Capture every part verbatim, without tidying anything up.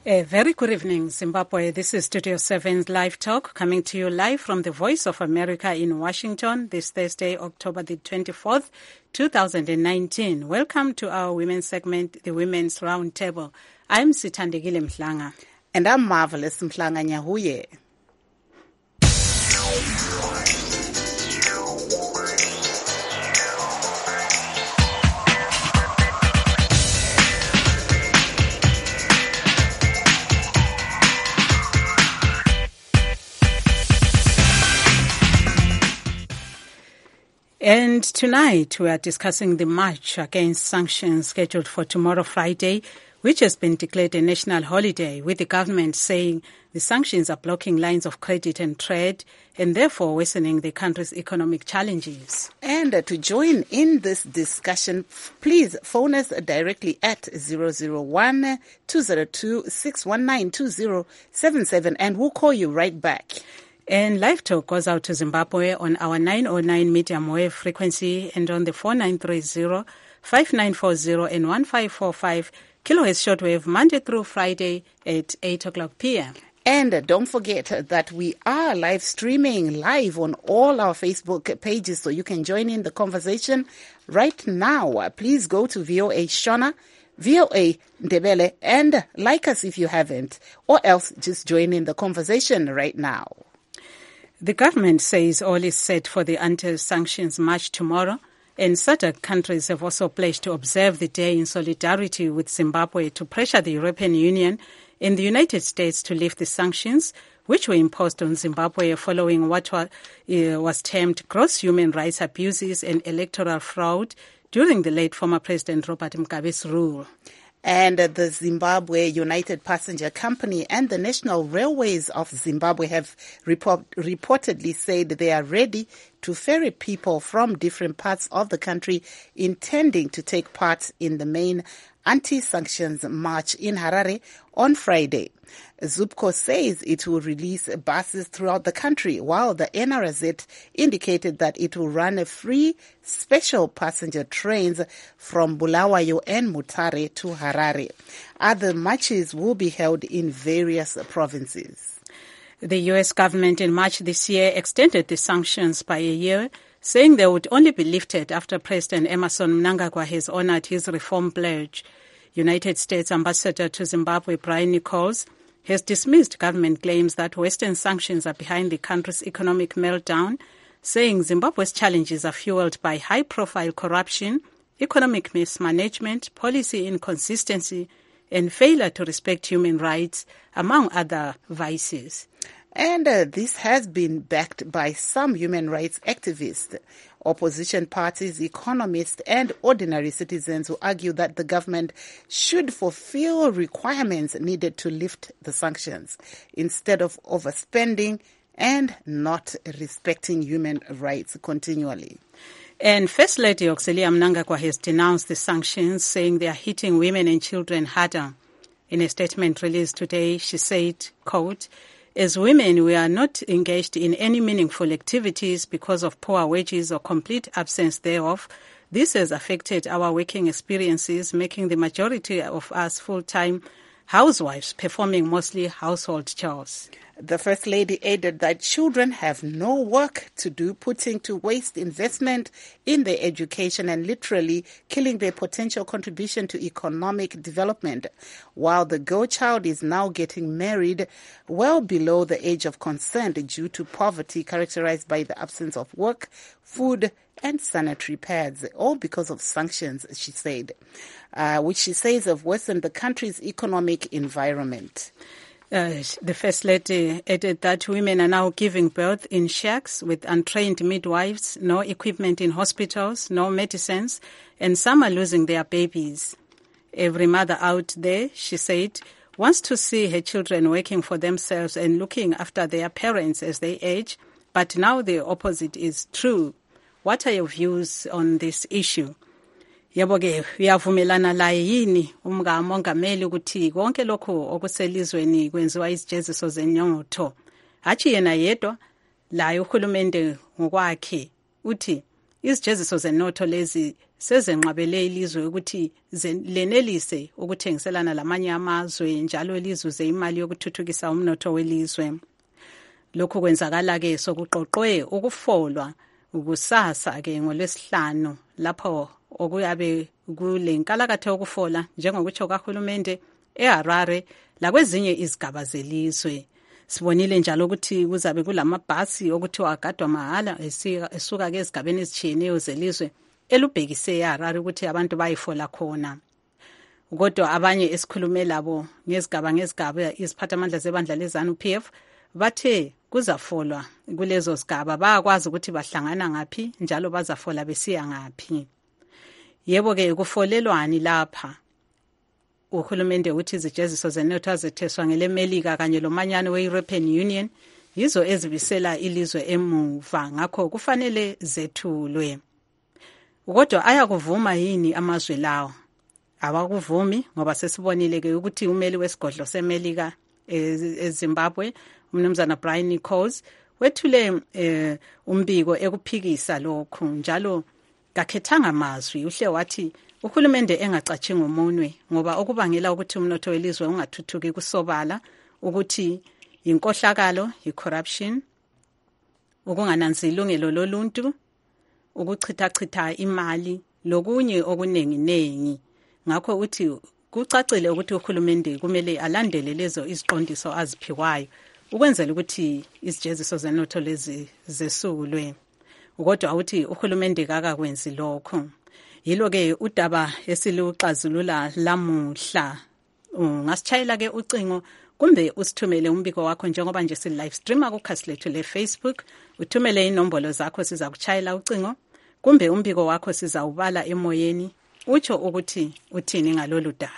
A very good evening, Zimbabwe. This is Studio seven's Live Talk, coming to you live from the Voice of America in Washington this Thursday, October the twenty-fourth, two thousand nineteen. Welcome to our women's segment, the Women's Roundtable. I'm Sithandegile Mhlanga. And I'm Marvelous Mhlanga Nyahuye. And tonight we are discussing the march against sanctions scheduled for tomorrow, Friday, which has been declared a national holiday, with the government saying the sanctions are blocking lines of credit and trade and therefore worsening the country's economic challenges. And uh, to join in this discussion, please phone us directly at zero zero one, two zero two, six one nine, two zero seven seven and we'll call you right back. And Live Talk goes out to Zimbabwe on our nine oh nine medium wave frequency and on the four nine three zero, five nine four zero and one five four five kilohertz shortwave Monday through Friday at eight o'clock p.m. And uh, don't forget that we are live streaming live on all our Facebook pages, so you can join in the conversation right now. Uh, please go to V O A Shona, V O A Ndebele, and like us if you haven't, or else just join in the conversation right now. The government says all is set for the anti-sanctions march tomorrow, and S A D C countries have also pledged to observe the day in solidarity with Zimbabwe to pressure the European Union and the United States to lift the sanctions, which were imposed on Zimbabwe following what was, uh, was termed gross human rights abuses and electoral fraud during the late former President Robert Mugabe's rule. And the Zimbabwe United Passenger Company and the National Railways of Zimbabwe have report, reportedly said they are ready to ferry people from different parts of the country intending to take part in the main anti-sanctions march in Harare on Friday. Zupco says it will release buses throughout the country, while the N R Z indicated that it will run a free special passenger trains from Bulawayo and Mutare to Harare. Other marches will be held in various provinces. The U S government in March this year extended the sanctions by a year, saying they would only be lifted after President Emmerson Mnangagwa has honored his reform pledge. United States Ambassador to Zimbabwe Brian Nichols has dismissed government claims that Western sanctions are behind the country's economic meltdown, saying Zimbabwe's challenges are fueled by high-profile corruption, economic mismanagement, policy inconsistency, and failure to respect human rights, among other vices. And uh, this has been backed by some human rights activists, opposition parties, economists, and ordinary citizens who argue that the government should fulfill requirements needed to lift the sanctions instead of overspending and not respecting human rights continually. And First Lady Auxilia Mnangagwa has denounced the sanctions, saying they are hitting women and children harder. In a statement released today, she said, quote, "As women, we are not engaged in any meaningful activities because of poor wages or complete absence thereof. This has affected our working experiences, making the majority of us full-time housewives, performing mostly household chores." The First Lady added that children have no work to do, putting to waste investment in their education and literally killing their potential contribution to economic development, while the girl child is now getting married well below the age of consent due to poverty characterized by the absence of work, food, and sanitary pads, all because of sanctions, she said, uh, which she says have worsened the country's economic environment. Uh, the First Lady added that women are now giving birth in shacks with untrained midwives, no equipment in hospitals, no medicines, and some are losing their babies. Every mother out there, she said, wants to see her children working for themselves and looking after their parents as they age, but now the opposite is true. What are your views on this issue? Yebo ke uyavumelana laye yini umngamongameli ukuthi konke lokho okuselizweni kwenziwa izijeziso zenyotho hathi yena yedwa la uhulumende ngokwakhe uthi izijeziso zenotho lezi sezenqabele ilizwe ukuthi lenelise ukuthengiselana lamanye amazwe njalo lizuze imali yokuthuthukisa umnotho welizwe. Lokhu kwenzakala ke sokuqoqwe ukufolwa ukusasa ke ngolwesihlanu lapho okuyabe kulenkalakatha yokufola njengokutsho kahulumende eHarare lakwezinye izigaba zelizwe. Sibonile njalo ukuthi kuzabe kulamabhasi okuthiwa agadwa mahala esuka ke ezigabeni ezitshiyeneyo zelizwe elubhekise eHarare ukuthi abantu bayifola khona. Kodwa abanye esikhulume labo ngezigaba ngezigaba iziphathamandla zebandla lezanu P F bathe kuzafolwa kulezo zigaba bayakwazi ukuthi bahlangana ngaphi njalo bazafola besiya ngaphi. Yebo ke kufolelwani lapha. Uhulumende uthi izijeziso zenotho azetheswa ngelemelika kanye lomanyano we-European Union yizo ezibisela ilizwe emuva ngakho kufanele zethulwe. Kodwa ayakuvuma yini amazwe lawo? Awakuvumi ngoba sesibonile ke ukuthi umeli wesigodlo semelika eZimbabwe umnumzana Brian Nichols wethule eh, umbiko ekuphikisa lokhu njalo kakhethanga amazwi uhle wathi uhulumende engacathi ngomunwe ngoba okubangela ukuthi umnotho welizwe ungathuthuki kusobala ukuthi inkohlakalo i-corruption ukungananzi ilungelo loluntu ukuchithachitha imali lokunye okuningi nengi. Ngakho uthi kucacile ukuthi uhulumende kumele alandele lezo iziqondiso aziphiwayo ukwenzela ukuthi izijeziso zenotho lezi zesulwe. Kodwa uthi uhulumende kakakwenzi lokho. Yilo ke udaba esiluxazulula lamuhla. Ungasitshayela ke ucingo kumbe usithumele umbiko wakho njengoba nje si live streamer ku khasi lethu le Facebook. Uthumele inombolo zakho siza kuchayela ucingo kumbe umbiko wakho sizawubala emoyeni utsho ukuthi uthini ngalolu daba.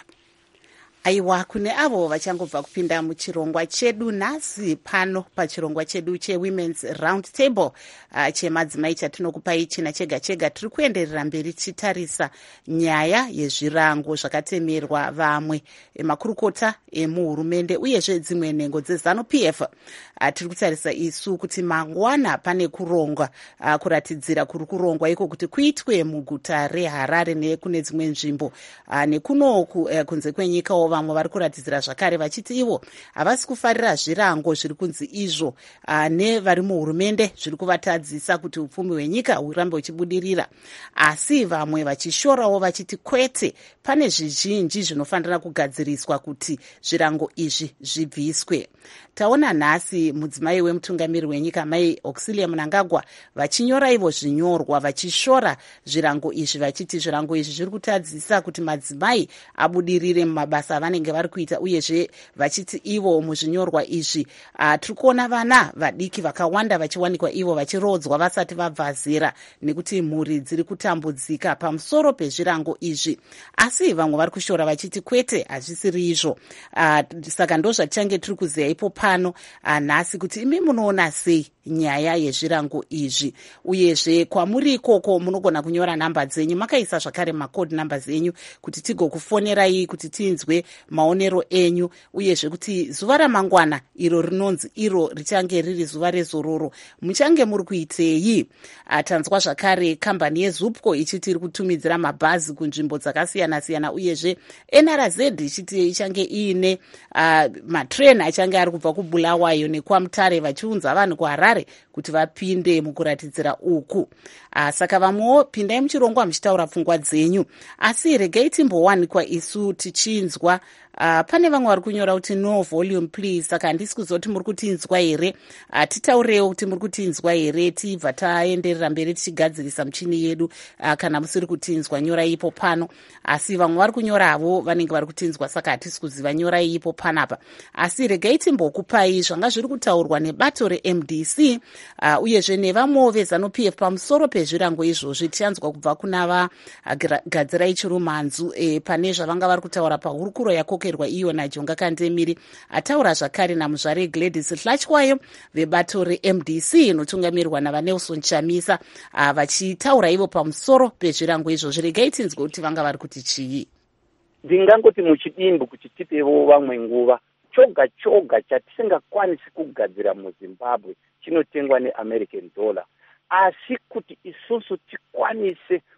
Aiwa kune avo vachangobva kupinda muchirongwa chedu nhasi pano pachirongwa chedu chewomen's round table uh, chemadzimai chatinokupai china chega chega tiri kuenderera mberi tichitarisa nyaya yezvirango zvakatemerwa vamwe makurukota emuhurumende uyezve dzimwe nhengo dzezanu P F. Uh, tiri kutarisa isu kuti mangwana pane kurongwa uh, kuratidzira kuri kurongwa iko kuti kuitwe muguta reHarare nekune dzimwe nzvimbo uh, nekunoku uh, kunze kwenyika vamwe vari kuratidzira zvakare vachiti ivo havasi kufarira zvirango zviri kunzi izvo uh, nevari muhurumende zviri kuvatadzisa kuti upfumi hwenyika hurambe huchibudirira, asi vamwe vachishorawo vachiti kwete pane zvizhinji zvinofanira kugadziriswa kuti zvirango izvi zvibviswe. Taona nhasi mudzimai wemutungamiri wenyika mai Auxilia Mnangagwa vachinyora ivo zvinyorwa vachishora zvirango izvi vachiti zvirango izvi zviri kutadzisa kuti madzimai abudirire mumabasa avanenge vari kuita uyezve vachiti ivo muzvinyorwa izvi uh, tiri kuona vana vadiki vakawanda vachiwanikwa ivo vachirodzwa vasati vabva zera nekuti mhuri dziri kutambudzika pamusoro pezvirango izvi, asi vamwe vari kushora vachiti kwete hazvisiri izvo. Uh, saka ndo zvatichange tiri kuziva ipo pano uh, nhasi kuti imi munoona sei nyaya yezvirango izvi, uyezve kwamuri ikoko munogona kunyora nhamba dzenyu makaisa zvakare macode numbers enyu kuti tigokufonerai kuti tinzwe maonero enyu, uyezve kuti zuva ramangwana iro rinonzi iro richange riri zuva rezororo muchange muri kuitei. Uh, tanzwa zvakare kambani yeZupco ichiti iri kutumidzira mabhazi kunzvimbo dzakasiyana siyana, uyezve N R Z ichiti ichange iine uh, matrain achange ari kubva kuBulawayo nekwamutare vachiunza vanhu kuHarare kuti vapinde mukuratidzira uku. Uh, saka vamwewo pindai muchirongwa muchitaura pfungwa dzenyu, asi regai timbowanikwa isu tichinzwa. Uh, pane vamwe vari kunyora kuti no volume please, saka handisi kuzoti muri kutinzwa here. Uh, titaurewo kuti muri kutinzwa here tibva taenderera mberi tichigadzirisa michini yedu. Uh, kana musiri kutinzwa nyorai ipo pano, asi vamwe vari kunyoravo vanenge vari kutinzwa saka hatisi kuziva nyorai ipo panapa. Asi regai timbokupai zvanga zviri kutaurwa nebato reM D C uh, uyezve nevamwewo vezanu P F pamusoro pezvirango izvozvi tichanzwa kubva kuna vagadzirai chirumanzu eh, pane zvavanga vari kutaura pahurukuro yakoke iyo naJonga Kandemiri. Ataura zvakare namuzvare Gladys Hlatywayo vebato reM D C inotungamirwa naVanelson Chamisa uh, vachitaura ivo pamusoro pezvirango izvozvi. Regai tinzwe kuti vanga vari kuti chii. Ndingangoti muchidimbu kuti tipewo vamwe nguva. Choga choga chatisingakwanisi kugadzira muZimbabwe chinotengwa neAmerican dollar, asi kuti isusu tikwanise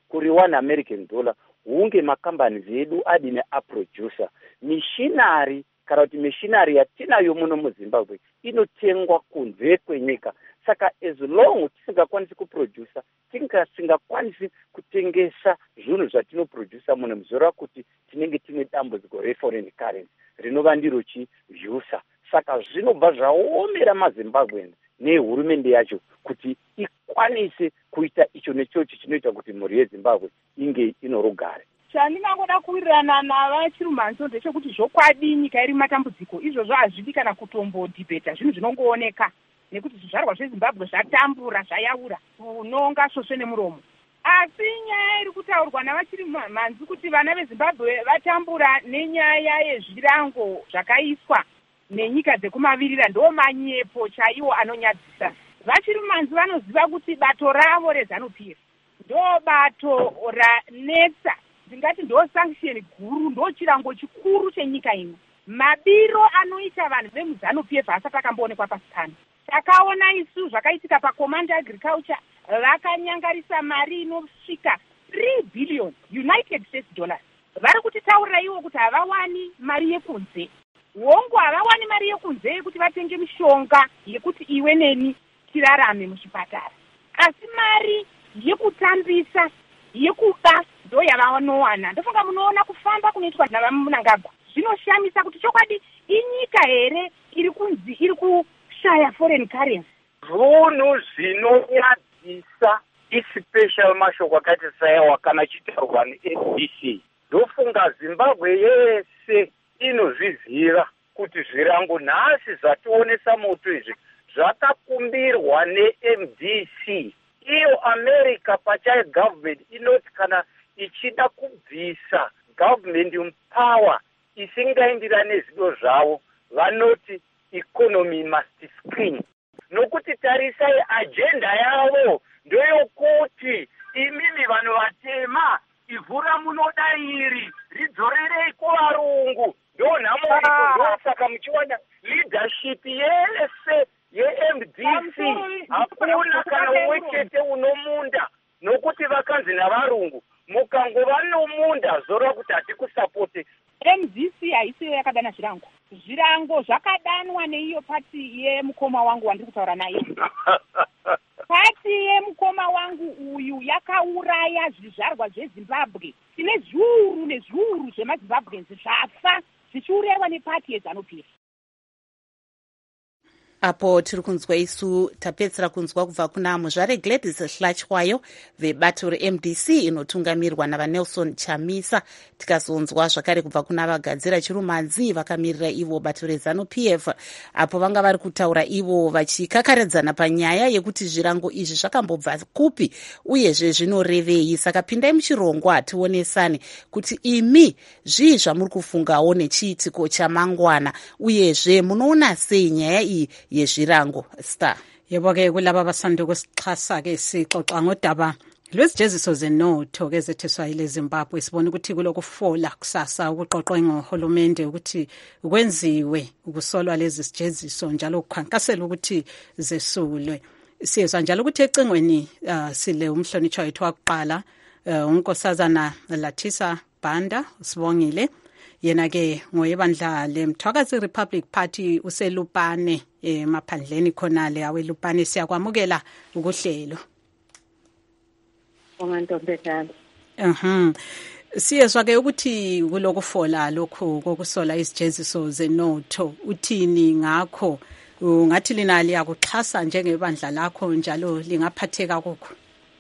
kuri one American dollar hunge makambani edu adine aproducer mishinari kana kuti mishinari yatinayo muno muZimbabwe inotengwa kunze kwenyika. Saka as long tisingakwanisi kuproducer tisingakwanisi kutengesa zvinhu zvatinoproducer muno muzora kuti tinenge tine dambudziko reforeign currency rinova ndiro chivhyusa. Saka zvinobva zvaomera maZimbabweans nehurumende yacho kuti ikwanise kuita icho nechocho chinoita kuti mhuri yeZimbabwe inge inorugare. Chandingangoda kuwirirana navachirumanzo ndechekuti zvokwadi nyika iri matambudziko izvozvo hazvidi kana kutombodhibheta zvinhu zvinongooneka nekuti zvizvarwa zveZimbabwe zvatambura zvayaura unonga svosve nemuromo. Asi nyaya iri kutaurwa navachirumanzi kuti vana veZimbabwe vatambura nenyaya yezvirango zvakaiswa nenyika dzekumavirira ndo manyepo chaiwo anonyadzisa. Vachirumanzi vanoziva kuti bato ravo reZANU-P F ndo bato ranetsa, ndingati ndo sanction guru, ndo chirango chikuru chenyika ino. Mabiro anoita vanhu vemuZANU-P F asati akamboonekwa pasi pano. Takaona isu zvakaitika paCommand Agriculture vakanyangarisa mari inosvika three billion United States dollars. Vari kutitaurira iwo kuti havawani mari yekunze. Wongo havawani mari yekunze yekuti vatenge mishonga yekuti iwe neni tirarame muchipatara. Asi mari yekutambisa yekuba ndo yavanowana. Ndofunga munoona kufamba kunoitwa navaMnangagwa zvinoshamisa kuti chokwadi inyika here iri kunzi iri kushaya foreign currency. Zvinhu zvinonyadzisa ispecial mashoko akati sayawa kana chitaurwa neN B C. Ndofunga Zimbabwe yese inozviziva kuti zvirango nhasi zvationesa moto izvi zvakakumbirwa neM D C. Iyo America pachayo government inoti kana ichida kubvisa government power isingaenderani nezido zvavo vanoti economy must screen. Nokuti tarisai agenda yavo ndoyokuti imimi vanhu vatema ivhura munoda iri ridzorerei kuvarungu. Ndo nhamo iko, ndo saka muchiwana leadership yese yeM D C hakuna kana umwe chete unomunda nokuti vakanzi navarungu mukangova nomunda zora kuti hatikusapoti. M D C haisiyo yakadana zvirango. Zvirango zvakadanwa neiyo pati yemukoma wangu wandiri kutaura naye. Pati yemukoma wangu uyu yakauraya zvizvarwa zveZimbabwe. Tine zviuru nezviuru zvemaZimbabweans zvafa zvichiuraiwa nepati yeZANU-P F. Apo tiri kunzwa isu tapedzera kunzwa kubva kuna muzvare Gladys Hlatywayo vebato reM D C inotungamirwa navaNelson Chamisa. Tikazonzwa zvakare kubva kuna vagadzira chirumanzi vakamirira ivo bato reZANU-P F, apo vanga vari kutaura ivo vachikakaradzana panyaya yekuti zvirango izvi zvakambobva kupi uyezve zvinorevei. Saka pindai muchirongwa tionesane kuti imi zvii zvamuri kufungawo nechiitiko chamangwana uyezve munoona sei nyaya iyi yezvirango. Star yebo-ke kulaba basanda ukusixhasa-ke sixoxa ngodaba lwezijeziso zenotho ke zetheswa yile Zimbabwe. Sibona ukuthi kulokufola kusasa ukuqoqwe ngohulumende ukuthi kwenziwe ukusolwa lezi zijeziso njalo ukukhankasela ukuthi zesulwe. Siyezwa njalo ukuthi ecingweni uh, sile umhlonitshwa wethu wakuqala uh, unkosazana Lathisa Banda Sibongile, yena ke ngoyebandla leMthwakazi Republic Party uselupane emaphandleni khonale awelupane. Siyakwamukela ukuhlelo. Ongantombedala. Mhm. Siyezwa ke ukuthi kulokufola lokho kokusola izijeziso zenotho, uthini ngakho? Ungathi lina liyakuxhasa njengebandla lakho njalo lingaphatheka kokho?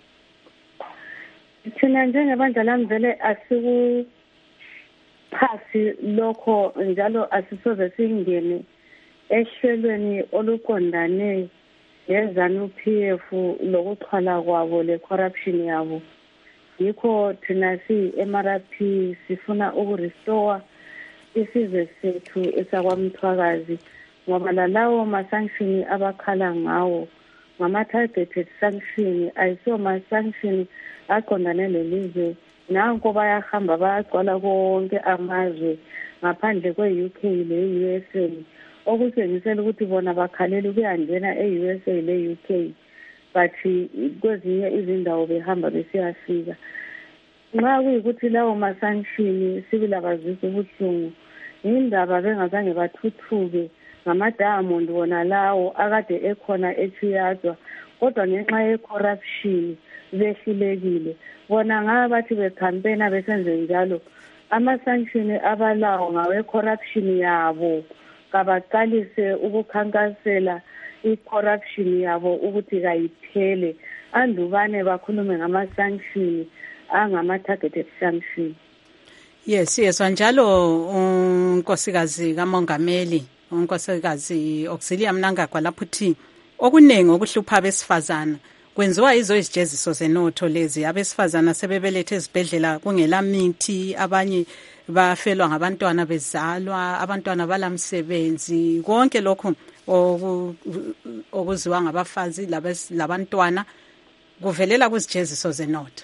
Thina njengebandla lami vele asiku phasi lokho njalo asisoze singene ehlelweni oluqondane neZANU-P F lokuxhala kwabo le-corruption yabo. Yikho thina si-M R P sifuna ukurestore isizwe sethu esakwamthwakazi ngoba lalawo ma-sanction abakhala ngawo ngama-targeted sanction ayisiwo ma-sanction aqondane lelizwe. Nanko bayahamba bayagcwala konke amazwe ngaphandle kwe-U K le-U S A okutshengisela ukuthi bona bakhalela ukuyangena e-U S A le-U K but kwezinye izindawo behamba besiyafika. nxa kuyikuthi lawo masanction sibila bazisa ubuhlungu indaba bengazange bathuthuke ngama-diamond wona lawo akade ekhona ethiyadwa kodwa ngenxa ye-corruption behlulekile bona ngaba bathi bekhampena besenze njalo ama-sanction abalawo ngawe-corruption yabo kabaqalise ukukhankasela i-corruption yabo ukuthi kayiphele andubane bakhulume ngama-sanction angama-targeted sanction. Yes, yes, njalo unkosikazi kamongameli unkosikazi Auxilia Mnangagwa lapho uthi okuningi okuhlupha abesifazana kwenziwa izo izijeziso zenotho lezi abesifazana sebebelethe ezibhedlela kungela mithi abanye bafelwa ngabantwana bezalwa abantwana balamsebenzi konke lokho okuziwa ngabafazi labantwana kuvelela kuzijeziso zenotho.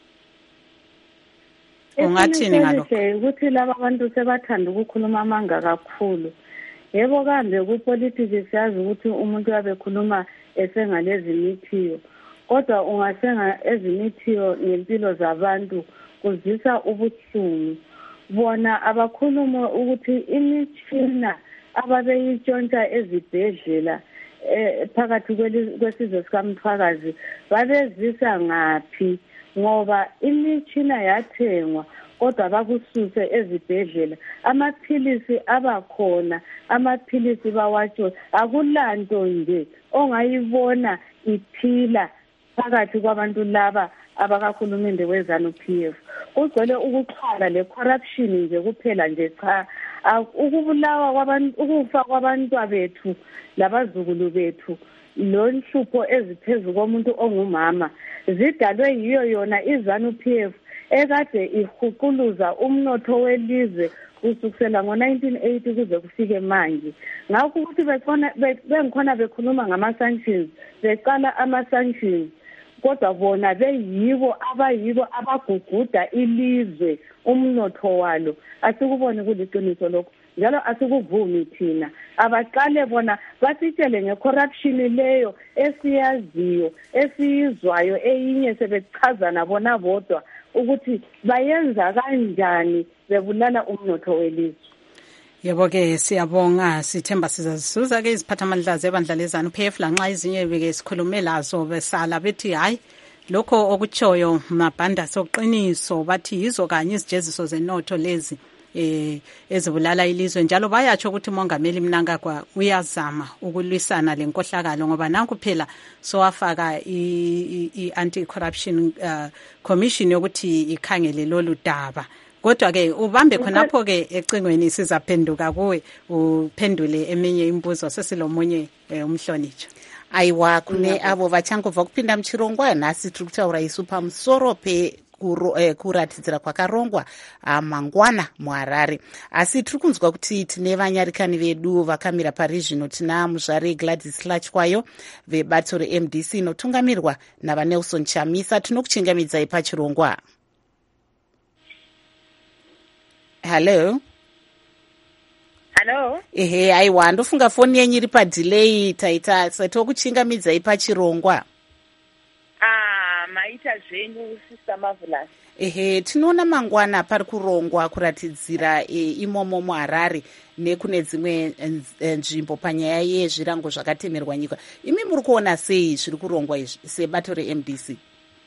Ungathini ngalokho? Ukuthi laba bantu sebathanda ukukhuluma amanga kakhulu. Yebo kambe kupolitiki siyazi ukuthi umuntu yabekhuluma esengalezi mithiyo. Kodwa ungasenga ezimithiyo ngempilo zabantu kuzisa ubuhlungu. Bona abakhuluma ukuthi imitshina ababeyitshontsha ezibhedlela phakathi kwesizwe sikamthwakazi babezisa ngaphi ngoba imitshina yathengwa kodwa bakususe ezibhedlela amaphilisi abakhona amaphilisi bawatsho akulanto nje ongayibona iphila phakathi kwabantu laba abakakhulumende wezanu P F kugcwele ukuxhala le corruption nje kuphela nje cha ukubulawa kwabantu ukufa kwabantwa bethu labazukulu bethu lo nhlupho eziphezulu komuntu ongumama zidalwe yiyo yona izanu P F ekade ihuquluza umnotho welizwe kusukela ngo nineteen eighty kuze kufike manje ngakho ukuthi bekhona bengikhona bekhuluma ngama-sanctions beqala ama-sanctions kodwa bona beyibo abayibo abaguguda ilizwe umnotho walo asikubone kuliqiniso lokho njalo asikuvumi thina abaqale bona basitshele ngecorruption leyo esiyaziyo esiyizwayo eyinye sebechazana bona bodwa ukuthi bayenza kanjani bebulala umnotho welizwe. Yebo ke siyabonga sithemba sizasuza ke iziphathamandla zebandla lezanu P F lanxa izinye beke sikhulume lazo besala bethi hayi lokho okutshoyo mabhanda soqiniso bathi yizo kanye izijeziso zenotho lezi eh ezibulala ilizwe njalo bayatsho ukuthi umongameli Mnangagwa uyazama ukulwisana lenkohlakalo ngoba nanku phela sowafaka i anti corruption uh, commission yokuthi ikhangele lolu daba kodwa ke ubambe khonapho ke ecingweni sizaphenduka kuwe uphendule eminye imibuzo sesilomunye umhlonitsho. Aiwa kune avo vachangobva kupinda muchirongwa nhasi tiri kutaura isu pamusoro pe kuratidzira kwakarongwa mangwana muHarare asi tiri kunzwa kuti tine vanyarikani vedu vakamira pari zvino tina muzvare Gladys Hlachwayo vebato reM D C inotungamirwa navaNelson Chamisa tinokuchingamidzai pachirongwa. Hello. Hello. Ehe aiwa ndofunga foni yenyu iri padelay taita setokuchingamidzai pachirongwa. Ah maita zvenyu Sister Marvelous. Ehe tinoona mangwana pari kurongwa kuratidzira e, imomo muHarare nekune dzimwe nzvimbo panyaya yezvirango zvakatemerwa nyika. Imi muri kuona sei zviri kurongwa izvi sebato reM D C?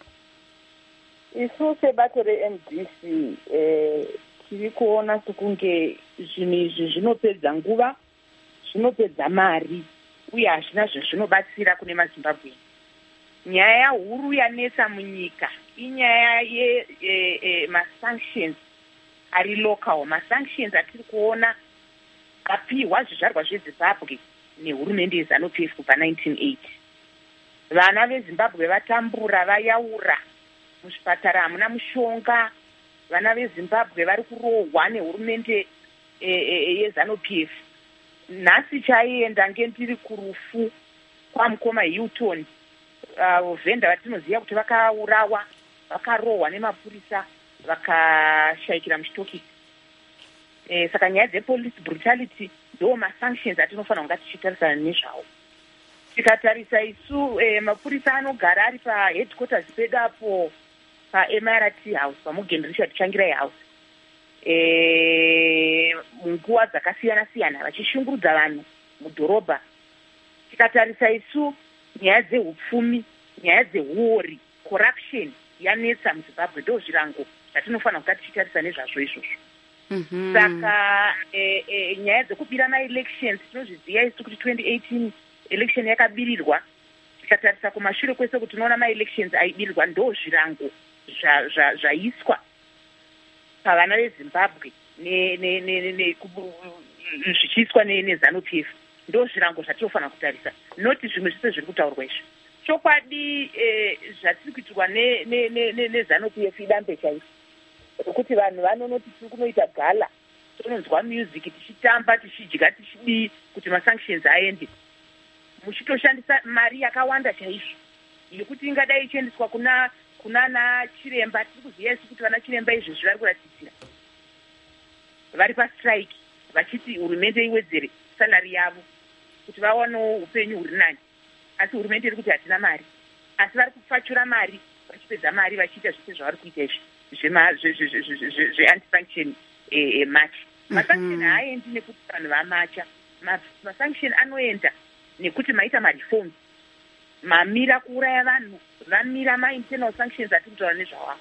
Isu sebato reM D C eh tiri kuona sekunge zvinhu izvi zvinopedza nguva zvinopedza mari uye hazvina zvezvinobatsira kune maZimbabwe. Nyaya huru yanetsa munyika inyaya ye e, e, masanctions ari local masanctions atiri kuona kapihwa zvizvarwa zveZimbabwe nehurumende yezanu P F kubva nineteen eighty. Vana veZimbabwe vatambura vayaura muzvipatara hamuna mushonga vana veZimbabwe vari kurohwa nehurumende e, e, yezanu P F. Nhasi chaienda ngendiri kurufu kwamukoma Hilton uh, venda vatinoziva kuti vakaurawa vakarohwa nemapurisa vakashayikira muchitokisi. E, saka nyaya dzepolice brutality ndo masanctions atinofanira kunga tichitarisana nezvawo. Tikatarisa isu e, mapurisa anogara ari paheadquarters pedu apo paM R T house paMorgan Richard Changirai house e, munguva dzakasiyana siyana vachishungurudza vanhu mudhorobha. Tikatarisa isu nyaya dzehupfumi, nyaya dzeuori, corruption yanetsa muZimbabwe, ndo zvirango zvatinofanira kuta tichitarisa nezvazvo izvozvo. Mm-hmm. Saka e, e, nyaya dzekubira maelections tinozviziva isu kuti twenty eighteen election yakabirirwa. Tikatarisa kumashure kwese kuti tinoona maelections aibirirwa, ndo zvirango zvaiswa pavana veZimbabwe zvichiiswa neZANU-P F. Ndo zvirango zvatinofanira kutarisa, noti zvimwe zvese zviri kutaurwa izvo. Chokwadi zvatiri kuitirwa neZANU-P F idambe chaizvo, kuti vanhu vanonoti tiri kunoita gala, tononzwa music, tichitamba, tichidya, tichidii kuti masanctions aende. Muchitoshandisa mari yakawanda chaizvo yekuti ingadai ichiendeswa kuna kuna na chiremba. Tiri kuziva isu kuti vana chiremba izvezvi vari kuratidzira vari pastrike vachiti hurumende iwedzere salari yavo kuti vawanewo upenyu huri nani, asi hurumende iri kuti hatina mari, asi vari kupfachura mari vachipedza mari vachiita zvese zvavari kuita izvi zveanti-sanction match. Masanction haaendi nekuti vanhu vamacha, masanction anoenda nekuti maita mareforms, mamira kuuraya vanhu, vamira ma-internal sanctions atiri kutaura nezvavo.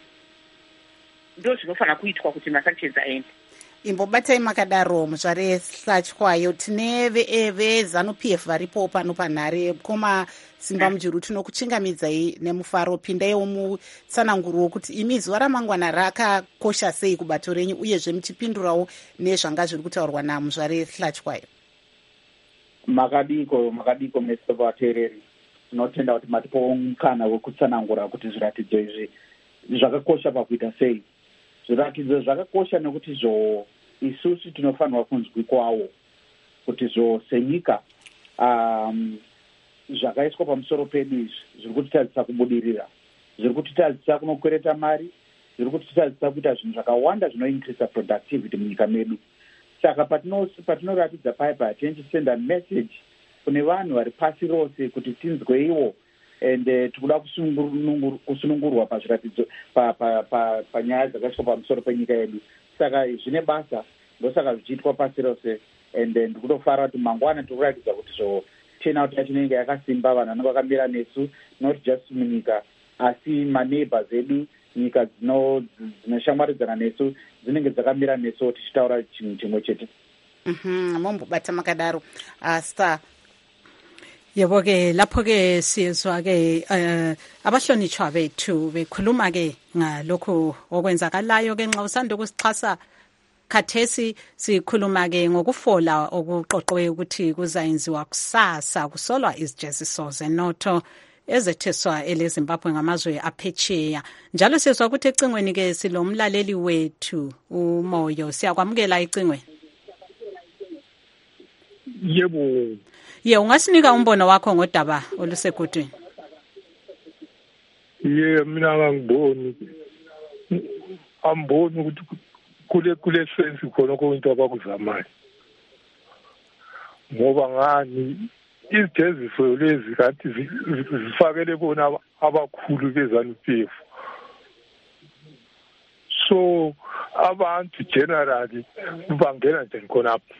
Ndo zvinofanira kuitwa kuti masanctions aende. Imbobatai makadaro muzvare Hlatywayo, tine veZANU-P F varipo pano panhare. Koma Simba Mujuru, tinokuchingamidzai nemufaro. Pindaiwo mutsananguro kuti imi zuva ramangwana rakakosha sei kubato renyu, uyezve muchipindurawo nezvanga zviri kutaurwa namuzvare Hlatywayo. Makadiko makadiko mese vateereri, tinotenda kuti matipo mukana wekutsanangura kuti zviratidzo izvi zvakakosha pakuita sei. Zviratidzo zvakakosha nekuti zvo isusu tinofanirwa kunzwikwawo kuti zvo senyika um, zvakaiswa pamusoro pedu izvi zviri kutitadzisa kubudirira, zviri kutitadzisa kunokwereta mari, zviri kutitadzisa kuita zvinhu zvakawanda zvinoincreasa productivity munyika medu. Saka patinoratidza paipa tichichisenda message kune vanhu vari pasi rose kuti tinzweiwo ende tikuda kusunungurwa pazviratidzo panyaya dzakaiswa pamusoro penyika yedu. Saka zvine basa, ndosaka zvichiitwa pasi rose, ende ndikutofara kuti mangwana tiri kuratidza kuti zvo turnout yacho inenge yakasimba, vanhu vanenge vakamira nesu, not just munyika asi maneighbors edu, nyika dzinoshamwaridzana nesu dzinenge dzakamira nesu tichitaura chinhu chimwe chete. Mhm, mombobata makadaro. Star. Yebo ke lapho ke sizwa ke abahlonitshwa bethu bekhuluma ke ngalokho okwenzakalayo ke nxa usanda ukusixhasa khathesi. Sikhuluma ke ngokufola okuqoqwe ukuthi kuzayenziwa kusasa, kusolwa izijeziso zenotho ezetheswa eleZimbabwe ngamazwe aphetsheya. Njalo sizwa ukuthi ecingweni ke silomlaleli wethu uMoyo. Siyakwamukela ecingweni. Yebo. Ye, ungasinika umbono wakho ngodaba olusegudwini? Ye, mina ngangiboni. Amboni ukuthi kule kule sense khona konke abakuzamayo. Ngoba ngani izijeziso lezi kanti zifakele bona abakhulu beZANU-P F. So abantu generally bangena nje khonapho.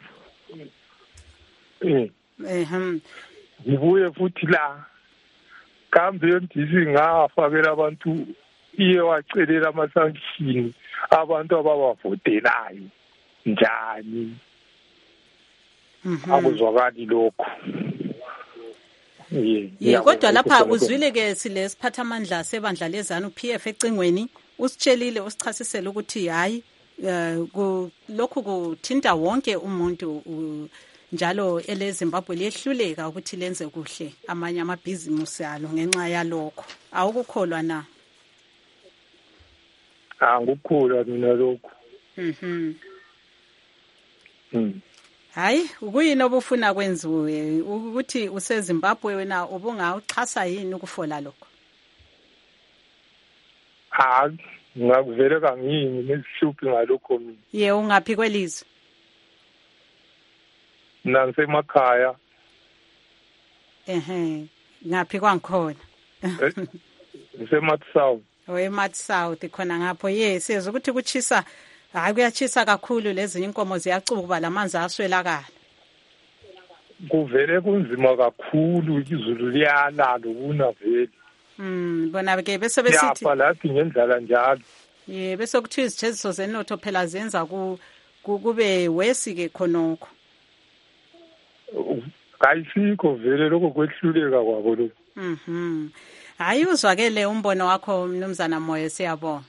Eh. Ehem. Ngibuye futhi la kambe yondisi ngafakela abantu iye wacelela amasanction abantu ababavotelayo njani. Akuzwakali lokho. Ye, kodwa lapha uzwile ke silesiphathamandla sebandla leZANU-P F ecingweni, usitshelile usichasisela ukuthi hayi lokhu kuthinta wonke umuntu njalo eleZimbabwe liyehluleka ukuthi lenze kuhle amanye amabhizimusi alo ngenxa yalokho. Awukukholwa na? Angikukholwa mina lokho. Mhm. Mhm. Hayi, ukuyini obufuna kwenziwe ukuthi useZimbabwe wena ubungawuxhasa yini ukufola lokho? Ha, ngakuvele kangini nesishuphi ngalokho mina. Ye, ungaphi kwelizwe? Nangisemakhaya. Ehe, ngaphi kwangikhona? Ngisematshawu. weMart South khona ngapho. Yes, siyazi ukuthi kuchisa, hayi kuyachisa kakhulu, lezi inkomo ziyacuba, lamanzi aswelakala. Kuvele kunzima kakhulu, izulu liyana lokuna vele. Mm, bona ke bese besithi yapha lathi ngendlela njalo. Yeah, bese kuthi izijeziso zenotho phela zenza ku kube wesi ke khonokho. Kayisikho vele lokho kwehluleka kwabo lokho. Mhm. Hayi uzwakele umbono wakho mnumzana Moyo, siyabonga.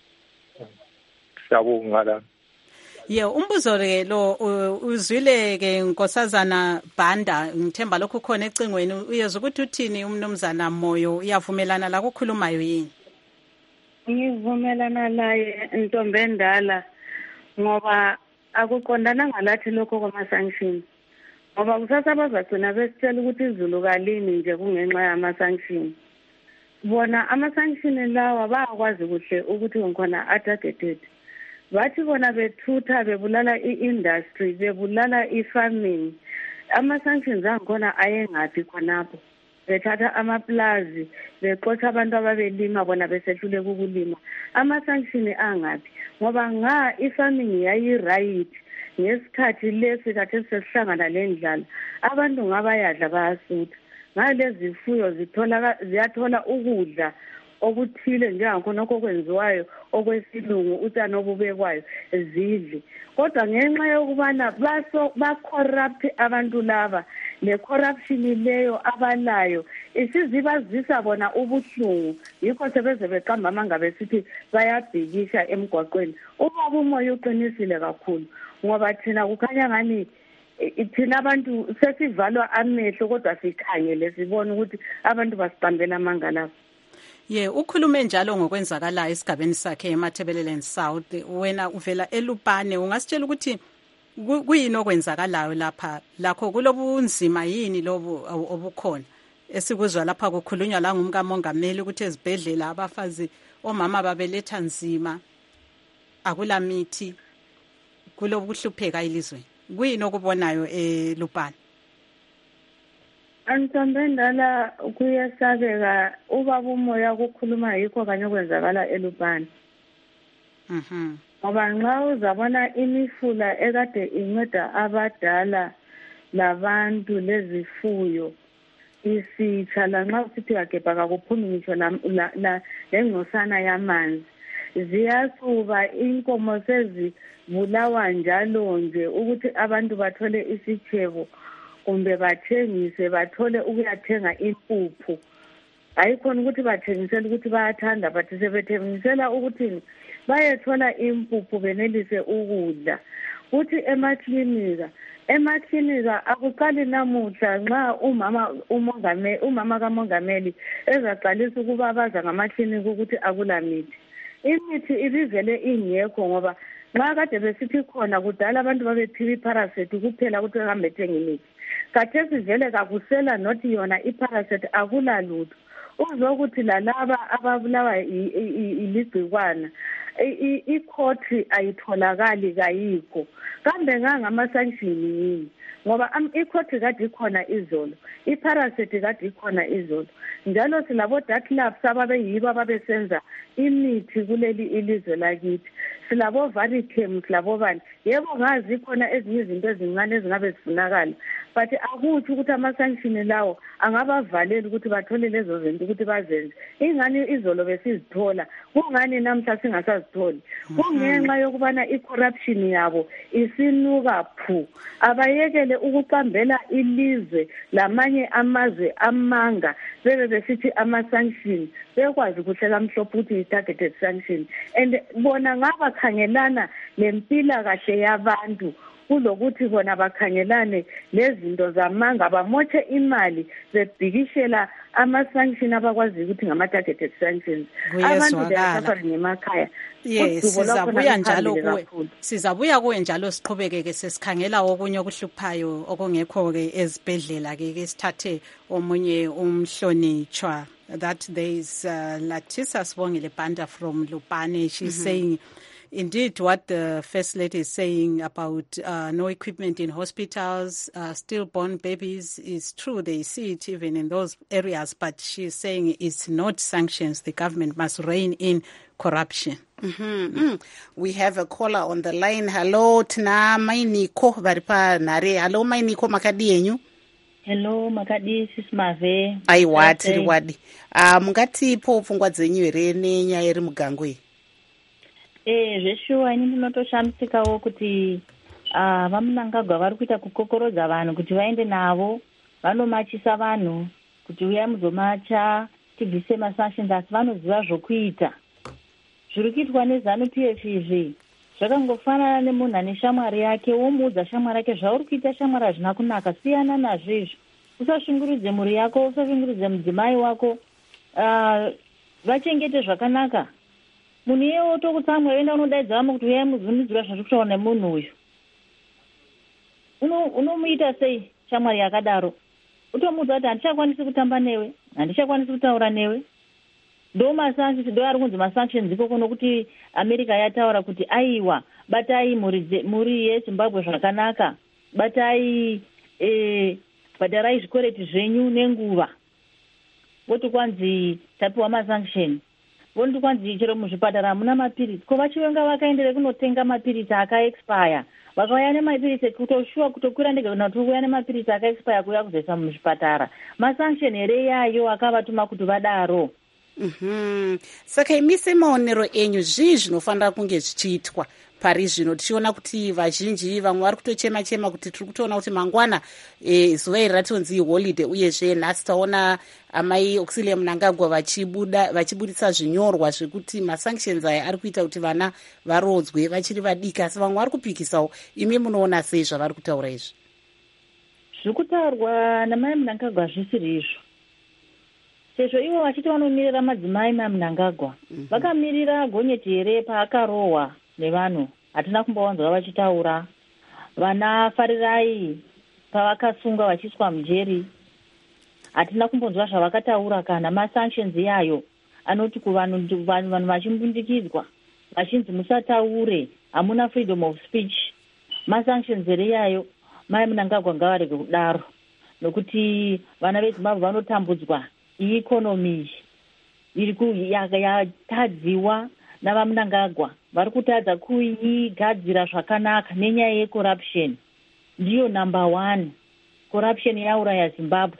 Siyabonga la. Ye umbuzo ke lo uzwile ke Nkosazana Banda, ngithemba lokho khona ecingweni, uyeza ukuthi uthini umnumzana Moyo, uyavumelana la kukhulumayo yini? Ngivumelana naye Ntombi Endala ngoba akuqondana ngalathi lokho kwama-sanction. Ngoba kusasa bazagcina besitshela ukuthi izulu kalini nje kungenxa yama-sanction. Bona ama-sanction lawa bayakwazi kuhle ukuthi ngikhona a-targeted. Bathi bona bethutha bebulala i-industry, bebulala i-farming. Ama-sanctions angikhona ayengaphi khonapho. Bethatha amaplazi, beqotha abantu ababelima bona besehluleka ukulima. Ama-sanction angaphi? Ngoba nga i-farming yayi-right ngesikhathi lesi kade sesihlangana lendlala. Abantu ngabayadla bayasutha. Ngalezi zifuyo zithola ziyathola ukudla okuthile njengakhona okwenziwayo okwesilungu utshani obubekwayo zidle. Kodwa ngenxa yokubana baso ba-corrupt abantu laba, le corruption leyo abalayo isizibazisa bona ubuhlungu, yikho sebeze beqamba amanga besithi bayabhikisha emgwaqweni. Ubaba uMoyo uqinisile kakhulu ngoba thina kukhanya ngani thina abantu sesivalwa amehlo kodwa sikhangele sibona ukuthi abantu basiqambela amanga lapho. Ye ukhulume njalo ngokwenzakalayo esigabeni sakhe eMatabeleland South. Wena uvela eLupane, ungasitshela ukuthi kuyini okwenzakalayo lapha, lakho kulobunzima yini lobu obukhona esikuzwa lapha kukhulunywa la ngumkamongameli ukuthi ezibhedlela abafazi omama babeletha nzima, akula mithi, kulobuhlupheka elizweni. Kuyini okubonayo eLupane? Ntombi Endala kuyesabeka, ubaba uMoya kukhuluma yikho kanye okwenzakala eLupane. Mhm. Ngoba nxa uzabona imifula ekade inceda abadala labantu lezifuyo isitsha, lanxa usithi yagebha kakuphumi ngisho lengcosana yamanzi, ziyasuba inkomo sezibulawa njalo nje ukuthi abantu bathole isitshebo kumbe bathengise bathole ukuyathenga impuphu. Ayikhona ukuthi bathengisela ukuthi bayathanda, but sebethengisela ukuthi bayethola impuphu benelise ukudla. Kuthi emaklinika, emaklinika akuqali namuhla nxa umama umongameli umama kamongameli ezaqalisa ukubabaza ngamaklinika ukuthi akula mithi. Imithi ibivele ingekho ngoba nxa kade besithi khona kudala abantu babephiwa iparacet kuphela ukuthi hambe ethenga imithi. Khathesi vele kakusela nothi yona iparacet akula lutho. Uzokuthi lalaba ababulawa iligcikwana ikhoti ayitholakali kayikho. Kambe ngangama-sanction yini? Ngoba ikhoti kade ikhona izolo, iparacet kade ikhona izolo. Njalo silabo datlabs ababeyibo ababesenza imithi kuleli ilizwe lakithi. Silabo varichem, silabo bani. Yebo ngazi khona ezinye izinto ezincane ezingabe zifunakala. But akuthi ukuthi ama-sanction lawo angabavaleli ukuthi bathole lezo zinto ukuthi bazenze. Ingani izolo besizithola, kungani namhla singasazitholi? Kungenxa yokubana i-corruption yabo isinuka phu. Abayekele ukuqambela ilizwe lamanye amazwe amanga bebe besithi ama-sanction, bekwazi kuhlela mhlophe ukuthi i-targeted sanction. And bona ngaba khangelana lempila kahle yabantu kulokuthi bona bakhangelane lezinto zamanga bamotshe imali bebhikishela ama-sanction abakwazi ukuthi ngama-targeted sanctions. Abantu bayasafari ngemakhaya. Yes, sizabuya njalo kuwe. Sizabuya kuwe njalo siqhubeke-ke sesikhangela okunye okuhluphayo okungekho-ke ezibhedlela ke sithathe omunye umhlonitshwa. That there is uh, Latisa Sibongile Banda from Lupane. She's mm-hmm. saying Indeed, what the First Lady is saying about uh, no equipment in hospitals, uh, stillborn babies is true. They see it even in those areas, but she's saying it's not sanctions. The government must rein in corruption. Mm-hmm. Mm. We have a caller on the line. Hello, tina mainiko varipa nare. Hello, mainiko makadi yenyu. Hello, makadi sismave. Aiwa, tiri wadi. Uh, mungatipo pfungwa dzenyu here nenyaya iri mugango iyi? Eh, zveshuwa ini ndinotoshamisikawo kuti uh, vamunangagwa vari kuita kukokorodza vanhu kuti vaende navo vanomachisa vanhu kuti uyai muzomacha tibvise masanctions, asi vanoziva zvokuita. Zviri kuitwa neZANU-P F izvi zvakangofanana nemunhu ane shamwari yake, womuudza shamwari yake zvauri kuita shamwari hazvina kunaka, siyana nazvo izvo. Usashungurudze mhuri yako, usashungurudze mudzimai wako, uh, vachengete zvakanaka. Munhu iyewo tokutsamwa yoenda unodaidza vamwe kuti uyai muzunidzira zviri kutaura nemunhu uyu. Unomuita sei shamwari yakadaro? Utomuudza kuti handichakwanisi kutamba newe, handichakwanisi kutaura newe. Ndo masanctions, ndo ari kunzi masanctions ikoko nokuti America yataura kuti aiwa batai muri muri yeZimbabwe zvakanaka, batai eh bhadharai zvikoreti zvenyu nenguva. Voti kwanzi tapiwa masanctions. Voti kwanzi chero muzvipatara hamuna mapirisi. Ko vachivenga vakaendere kunotenga mapirisi akaexpire. Vakauya nemapirisi kutoshuwa kutokwira ndege kuti uya nemapirisi akaexpire kuuya kuzoisa muzvipatara. Masanction here yayo akavatuma kuti vadaro. Mm-hmm. Saka imi semaonero enyu zvii zvinofanira kunge zvichiitwa pari zvino, tichiona kuti vazhinji vamwe vari kutochema chema kuti tiri kutoona kuti mangwana e, zuva iri ratonzi holiday, uyezve nhasi taona amai Auxillia Mnangagwa vachibuda vachibudisa zvinyorwa zvekuti masanctions aya ari kuita kuti vana varodzwe vachiri vadiki, asi vamwe vari kupikisawo. Imi munoona sei zvavari kutaura izvi? Zviri kutaurwa namai Mnangagwa zvisiri izvo. Sezvo ivo vachiti vanomirira madzimai maMnangagwa, mm-hmm. vakamirira gonyeti here paakarohwa nevanhu, hatina kumbowanzwa vachitaura. Vana Farirai pavakasungwa vachiswa mujeri, hatina kumbonzwa zvavakataura kana. Masanctions yayo anoti kuvanhu vanhu vachimbundikidzwa vachinzi musataure, hamuna freedom of speech. Masanctions here yayo mai Mnangagwa ngavarege kudaro, nokuti vana veZimbabwe vanotambudzwa. Ikonomi iri yatadziwa navaMnangagwa, vari kutadza kuigadzira zvakanaka nenyaya yecorruption. Ndiyo number one. Corruption yauraya Zimbabwe.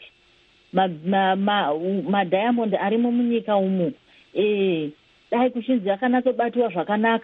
Madiamond arimo munyika umu, eh dai kuchinzi yakanatsobatwa zvakanaka.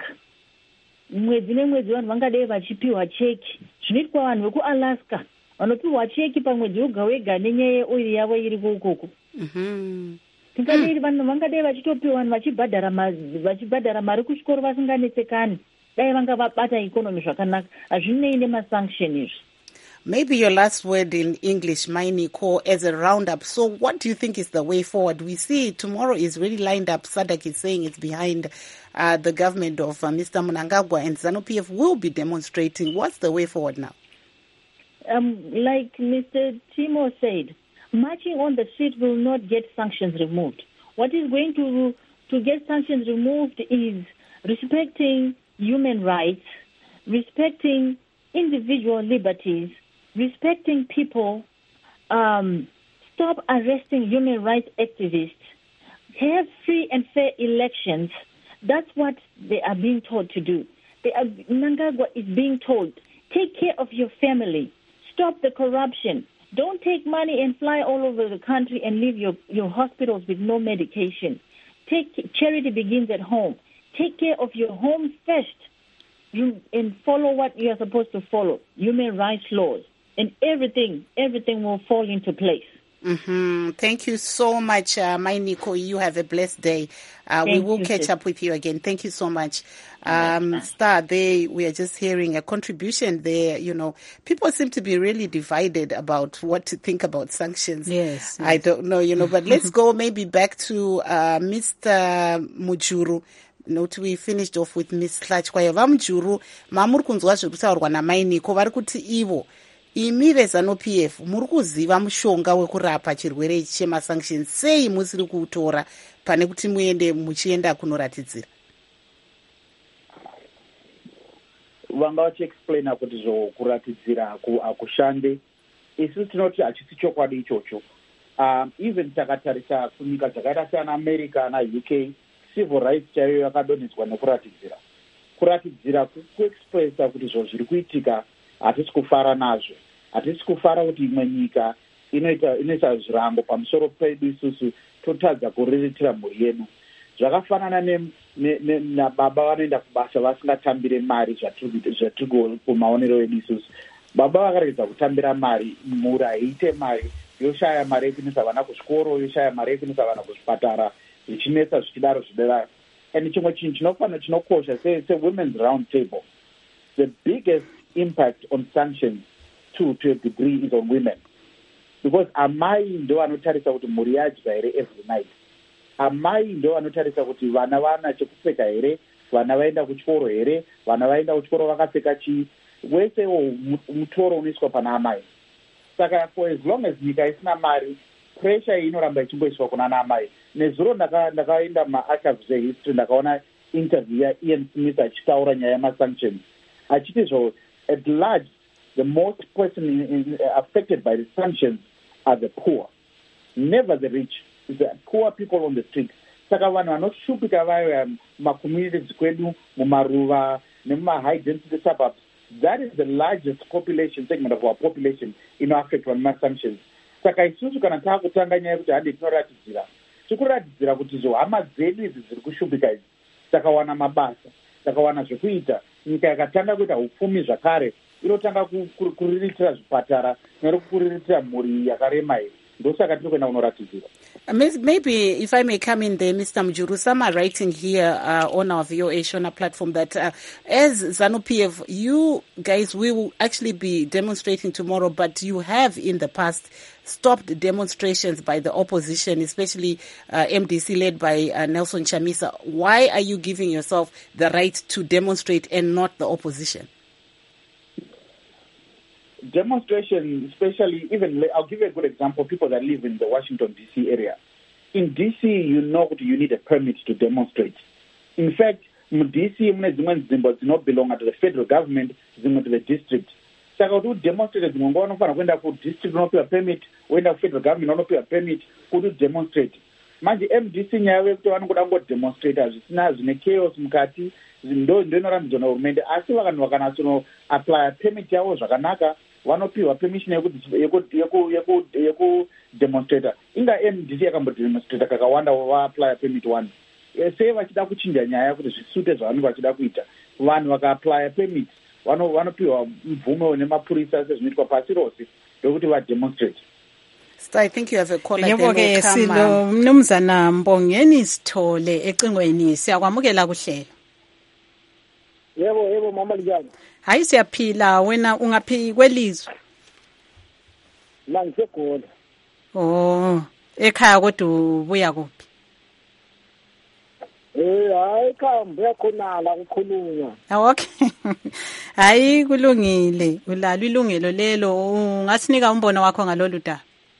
Mwedzi nemwedzi vanhu vangadai vachipiwa cheki. Zvinoitwa vanhu vekuAlaska vanopiwa cheki pamwedzi wega wega nenyaya yeoiri yavo iri ukoko. Mm-hmm. Tingadei vanhu vangadai vachitopiwa vanhu vachibhadhara vachibhadhara mari kuchikoro vasinganetsekani. Dai vanga vabata ikonomi zvakanaka. Hazvinei nemasanction izvi. Maybe your last word in English, Mainiko, as a roundup. So what do you think is the way forward? We see tomorrow is really lined up. SADC is saying it's behind uh, the government of uh, Mister Mnangagwa, and ZANU-P F will be demonstrating. What's the way forward now? Um, like Mister Timo said, marching on the street will not get sanctions removed. What is going to to get sanctions removed is respecting human rights, respecting individual liberties, respecting people, um, stop arresting human rights activists, have free and fair elections. That's what they are being told to do. They are, Mnangagwa is being told, take care of your family, stop the corruption. Don't take money and fly all over the country and leave your, your hospitals with no medication. Take charity begins at home. Take care of your home first, you, and follow what you are supposed to follow, human rights laws, and everything, everything will fall into place. Mm-hmm. Thank you so much, uh, Mainiko. You have a blessed day. Uh, we will catch sis. up with you again. Thank you so much. Um, Star, they, we are just hearing a contribution there. You know, people seem to be really divided about what to think about sanctions. Yes. yes. I don't know, you know, but let's go maybe back to uh, Mister Mujuru. Note we finished off with Miss Hlachkwayo. Vamujuru, mamuri kunzwa zviri kutaurwa naMainiko, vari kuti ivo imi veZANU-P F muri kuziva mushonga wekurapa chirwere ichi chemasanctions, sei musiri kuutora pane kuti muende muchienda kunoratidzira? vanga vachiexplaina kuti zvokuratidzira hakushande. Isu tinoti hachisi chokwadi ichocho. Um, even takatarisa kunyika dzakaita seana America na U K, civil rights chaiyo yakadonhedzwa nekuratidzira. Kuratidzira kuexpressa kuti zvo zviri kuitika hatisi kufara nazvo. Hatisi kufara kuti imwe nyika inoita inoita zvirango pamusoro pedu isusu totadza kuriritira mhuri yedu. Zvakafanana nababa vanoenda kubasa vasingatambire mari zvatiri kumaonero edu isusu. Baba vakaregedza kutambira mari, mhuri haiite mari, yoshaya mari yekuendesa vana kuzvikoro, yoshaya mari yekuendesa vana kuzvipatara, zvichinetsa zvichidaro zvidaro. And chimwe chinhu chinofana chinokosha se-women's round table, the biggest impact on sanctions to, to a degree is on women. Because amai ndo anotarisa kuti mhuri yadya here every night. Amai ndo vanotarisa kuti vana vana chekupfeka here, vana vaenda kuchikoro here, vana vaenda kuchikoro vakapfeka chii, wesewo mutoro unoiswa pana amai. Saka for as long as nyika isina mari, pressure iyi inoramba ichingoiswa kuna ana amai. Nezuro ndakaenda maarchives ehistory ndakaona interview yaIan Smith achitaura nyaya yemasanctions. Achiti zvo, at large, the most person in, in, affected by the sanctions are the poor, never the rich. It's the poor people on the street. Saka vanhu vanoshupika vaya mumakommunities kwedu, mumaruva, nemuma-high density suburbs, that is the largest population segment of our population inoaffectwa nemasanctions. Saka isusu kana taakutanga nyaya yekuti handi tinoratidzira, tikuratidzira kuti zvo hama dzedu idzi dziri kushupika idzi takawana mabasa, takawana zvekuita, nyika yakatanga kuita upfumi zvakare, inotanga kuriritira zvipatara nerikuriritira mhuri yakarema iyi. Ndosaka tiri kuenda kunoratidzira. Maybe if I may come in there, Mister Mujuru, some are writing here uh, on our V O A Shona platform that uh, as ZANU-P F, you guys will actually be demonstrating tomorrow, but you have in the past stopped demonstrations by the opposition, especially uh, M D C led by uh, Nelson Chamisa. Why are you giving yourself the right to demonstrate and not the opposition? Demonstration, especially, even, I'll give you a good example, people that live in the Washington, D C area. In D C, you know you need a permit to demonstrate. In fact, in D C, does not belong to the federal government, to the district. So, to demonstrate, when the district not pay a permit, when the federal government not pay a permit, could demonstrate. Manje M D C nyawe to wangu demonstrators, zina zine chaos mkati, ndo ndinorambidzwa nehurumende, asi vakanhu vakanasono apply permit yavo zvakanaka, vanopiwa permission yekudemonstrata. Inga M D C yakambodemonstrata kakawanda vaapply permit one. Sei vachida kuchinja nyaya kuti zvisute zvavanenge vachida kuita. Vanhu vakaapply permit vanopiwa mvumo nemapurisa sezvinoitwa pasi rose ndokuti vademonstrate. So I think you have a caller. Yebo ke silo mnumzana Mbongeni Sithole ecingweni siyakwamukela kuhlela. Yebo yebo mama Lijana. Hayi siyaphila, wena ungaphi kwelizwe? La ngiseGoli. Oh, ekhaya kodwa ubuya kuphi? Eh hayi ekhaya khona la kukhulunywa. Okay. Hayi kulungile, ulalo ilungelo lelo, ungasinika umbono wakho ngalolu daba.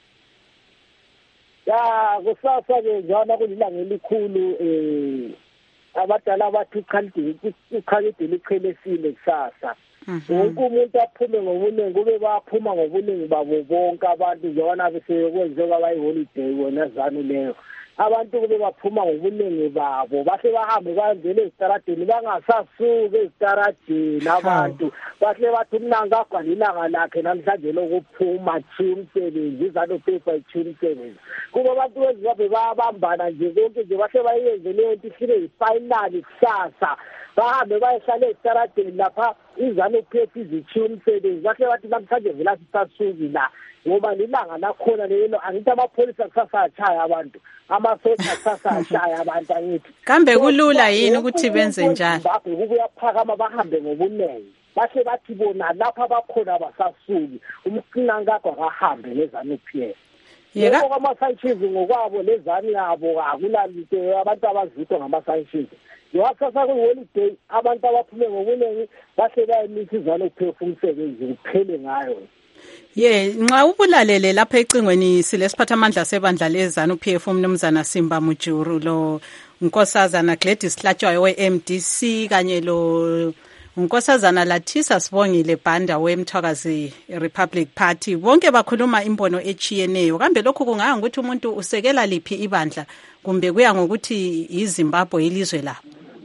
Ya kusasa ke njalo kulilanga elikhulu eh abadala bathi ukhalidi ukhalidi liqhelesile kusasa. Wonke umuntu aphume ngobunengi kube baphuma ngobunengi babo bonke abantu njengona bese kwenziwa abayi holiday wona zanu leyo. Abantu kube baphuma ngobunengi babo bahle bahambe bayenzele ezitaradeni bangasasuke ezitaradeni abantu bahle bathi umnanga agwalilanga lakhe namhlanje lokuphuma chimsebenzi izanu-P F chimsebenzi kuba abantu bezibabe bayabambana nje konke nje bahle bayenze leyo nto ifike yifinali kusasa bahambe bayehlala ezitaradeni lapha izanu-P F izichiya umsebenzi bahle bathi namhlanje vela sisasuki la ngoba lilanga lakhona lelo angithi amapholisa kusasa achaya abantu amasotsha kusasa achaya abantu angithi kambe kulula yini ukuthi benze njalo kubuyaphakama bahambe ngobunengi bahle bathi bona lapha abakhona abasasuki umqinangagwa kahambe nezanu-P F yebo kwama-sanctions ngokwabo lezani yabo akulalito abantu abazithwa ngama-sanctions ngiwasasa kwi-holiday abantu abaphume ngobunengi bahle bayemisa izanu-P F umsebenzi kuphele ngayo. Ye nxa ubulalele lapha ecingweni silesiphathamandla sebandla lezanu-P F umnumzana Simba Mujuru lo Nkosazana Gladys Hlatshwayo we-M D C kanye lo unkosazana Lathisa Sibongile Banda weMthwakazi Republic Party. Bonke bakhuluma imbono echiyeneyo. Kambe lokho kungaya ukuthi umuntu usekela liphi ibandla kumbe kuya ngokuthi iZimbabwe ilizwe la?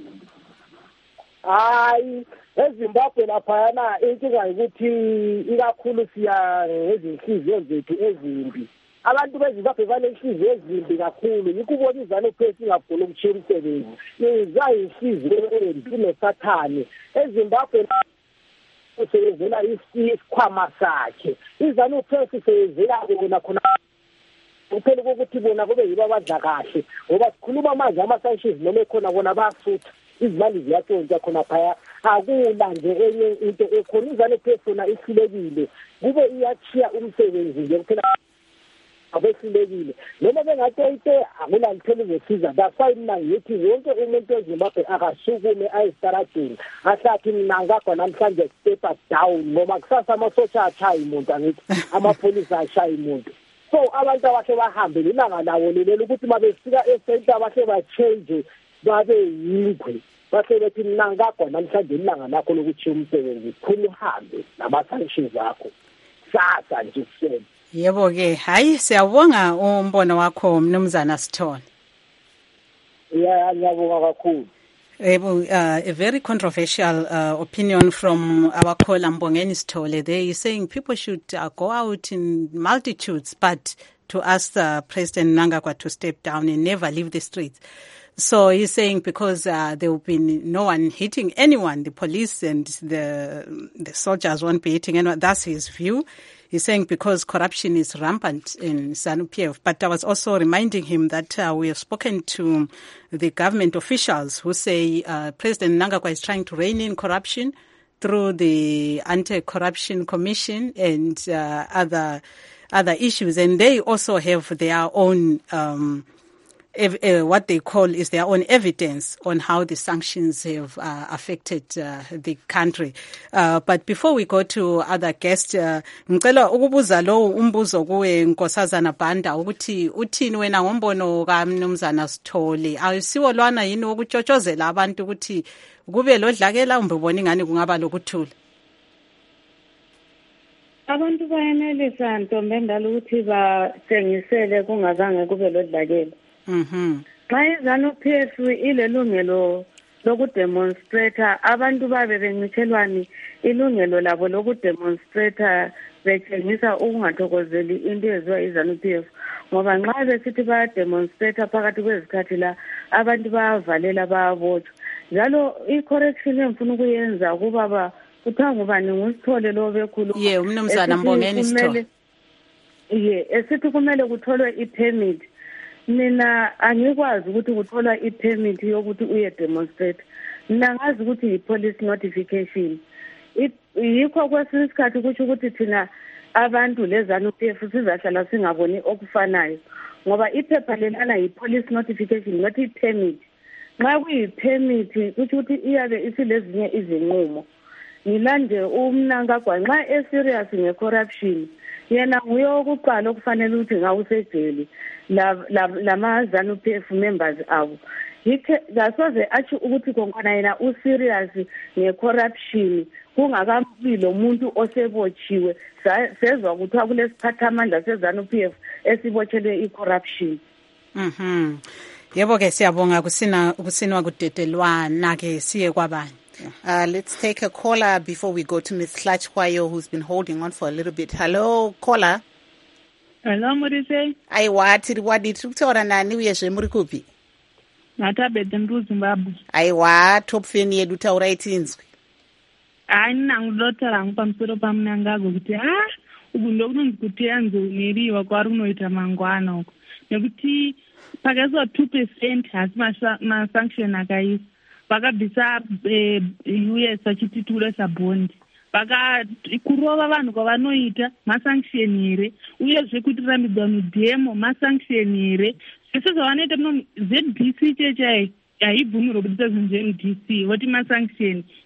Hayi, eZimbabwe laphayana inkinga ukuthi ikakhulu siya ngezinhliziyo zethu ezimbi. Abantu beZimbabwe banenhliziyo ezimbi kakhulu. Yikubona izanu phesi ingafuna ukuchira umsebenzi. Iza inhliziyo embi nesathane. eZimbabwe usebenzela isikhwama sakhe. Izanu phesi seyenzela kona khona uphela ukuthi bona kube yiba abadla kahle. Ngoba sikhuluma manje ama-sanctions noma ekhona bona basutha. Izimali ziyatshontsha khona phaya. Akula nje enye into ekhona izanu phesi na isilekile. Kube iyachiya umsebenzi nje kuphela abesilekile noma bengathayite akula lithelo zesiza. That's why mina ngithi wonke umuntu eZimbabwe akasukume ayisitaradini ahlathi mina ngakho namhlanje step down ngoba kusasa amasotsha achayi umuntu angithi amapolisa achayi umuntu. So abantu abahle bahambe lilanga lawo lelo ukuthi mabefika esenta abahle bachange babe yingwe bahle bethi mina ngakho namhlanje lilanga lakho lokuthi umsebenzi khulu uhambe nama-sanctions akho sasa nje kuseni. Yebo ke, hayi siyabonga umbono wakho Mnumzana Sithole. Yeah, ngiyabonga kakhulu. Uh, a very controversial uh, opinion from our caller Mbongeni Sithole. They are saying people should uh, go out in multitudes, but to ask uh, President Mnangagwa to step down and never leave the streets. So he's saying because uh, there will be no one hitting anyone, the police and the the soldiers won't be hitting anyone. That's his view. He's saying because corruption is rampant in ZANU-P F. But I was also reminding him that uh, we have spoken to the government officials who say uh, President Mnangagwa is trying to rein in corruption through the Anti-Corruption Commission and uh, other other issues. And they also have their own um Ev- uh, what they call is their own evidence on how the sanctions have uh, affected uh, the country. Uh, but before we go to other guests, uh, ngicela ukubuza lo umbuzo kuwe Nkosazana Banda ukuthi uthini wena ngombono kaMnumzana Sithole. Ayisiwo lwana yini ukutshotshozela abantu ukuthi kube lodlakela umbe ubona ingani kungaba lokuthula? Abantu bayenelisa ntombi endala ukuthi bathengisele kungazange kube lodlakela. Mhm. Xa iZANU-P F ilelungelo lokudemonstrata abantu babe bencithelwani ilungelo labo lokudemonstrata betshengisa ukungathokozeli into eziwa iZANU-P F ngoba nxa besithi bayademonstrata phakathi kwezikhathi la abantu bayavalela bayabotshwa njalo i-correction engifuna ukuyenza kubaba kuthiwa ngubani nguSithole lo bekhulu ye uMnumzana Mbongeni Sithole ye esithi kumele kutholwe i-permit. Mina angikwazi ukuthi kuthola i-permit yokuthi uye demonstrate. Mina ngazi ukuthi i-police notification. Yikho kwesinye isikhathi kusho ukuthi thina abantu leZANU-P F sizahlala singaboni okufanayo ngoba iphepha lelana yi-police notification not i-permit. Nxa kuyi-permit kusho ukuthi iyabe isilezinye izinqumo. Ngilande uMnangagwa nxa e-serious nge-corruption yena nguye okokuqala okufanele ukuthi ngawusejele lama-ZANU-P F members abo. Kasoze atsho ukuthi konkona yena u-serious nge-corruption kungakabi lo muntu osebotshiwe sezwa kuthiwa kulesiphathamandla se-ZANU-P F esibotshelwe i-corruption. Mhm. Yebo ke siyabonga kusina kusinwa kudedelwana ke siye kwabanye. Uh, let's take a caller before we go to Miss Hlachwayo, who's been holding on for a little bit. Hello, caller. Hello, Murise. I wati wadi tuktora nani uyezwe muri kupi? Natabete ndu Zimbabwe. I wa top feni yedu taura itinzwi. Ai nangulotara ngpamusoro paMnangagwa kuti ah ugundo kunonzi kuti yanzo neriwa kwari unoita mangwana uko. Nekuti pakaiswa two percent hasi ma-sanction akaisa. Vakabvisa U S vachitituresa bondi vakakurova vanhu kwavanoita masanction here uyezve kuti rambidzwa midhemo masanction here zvese zvavanoita muno Z D C cheche haibvumirwa kupisa zvinhu zve-M D C voti masanction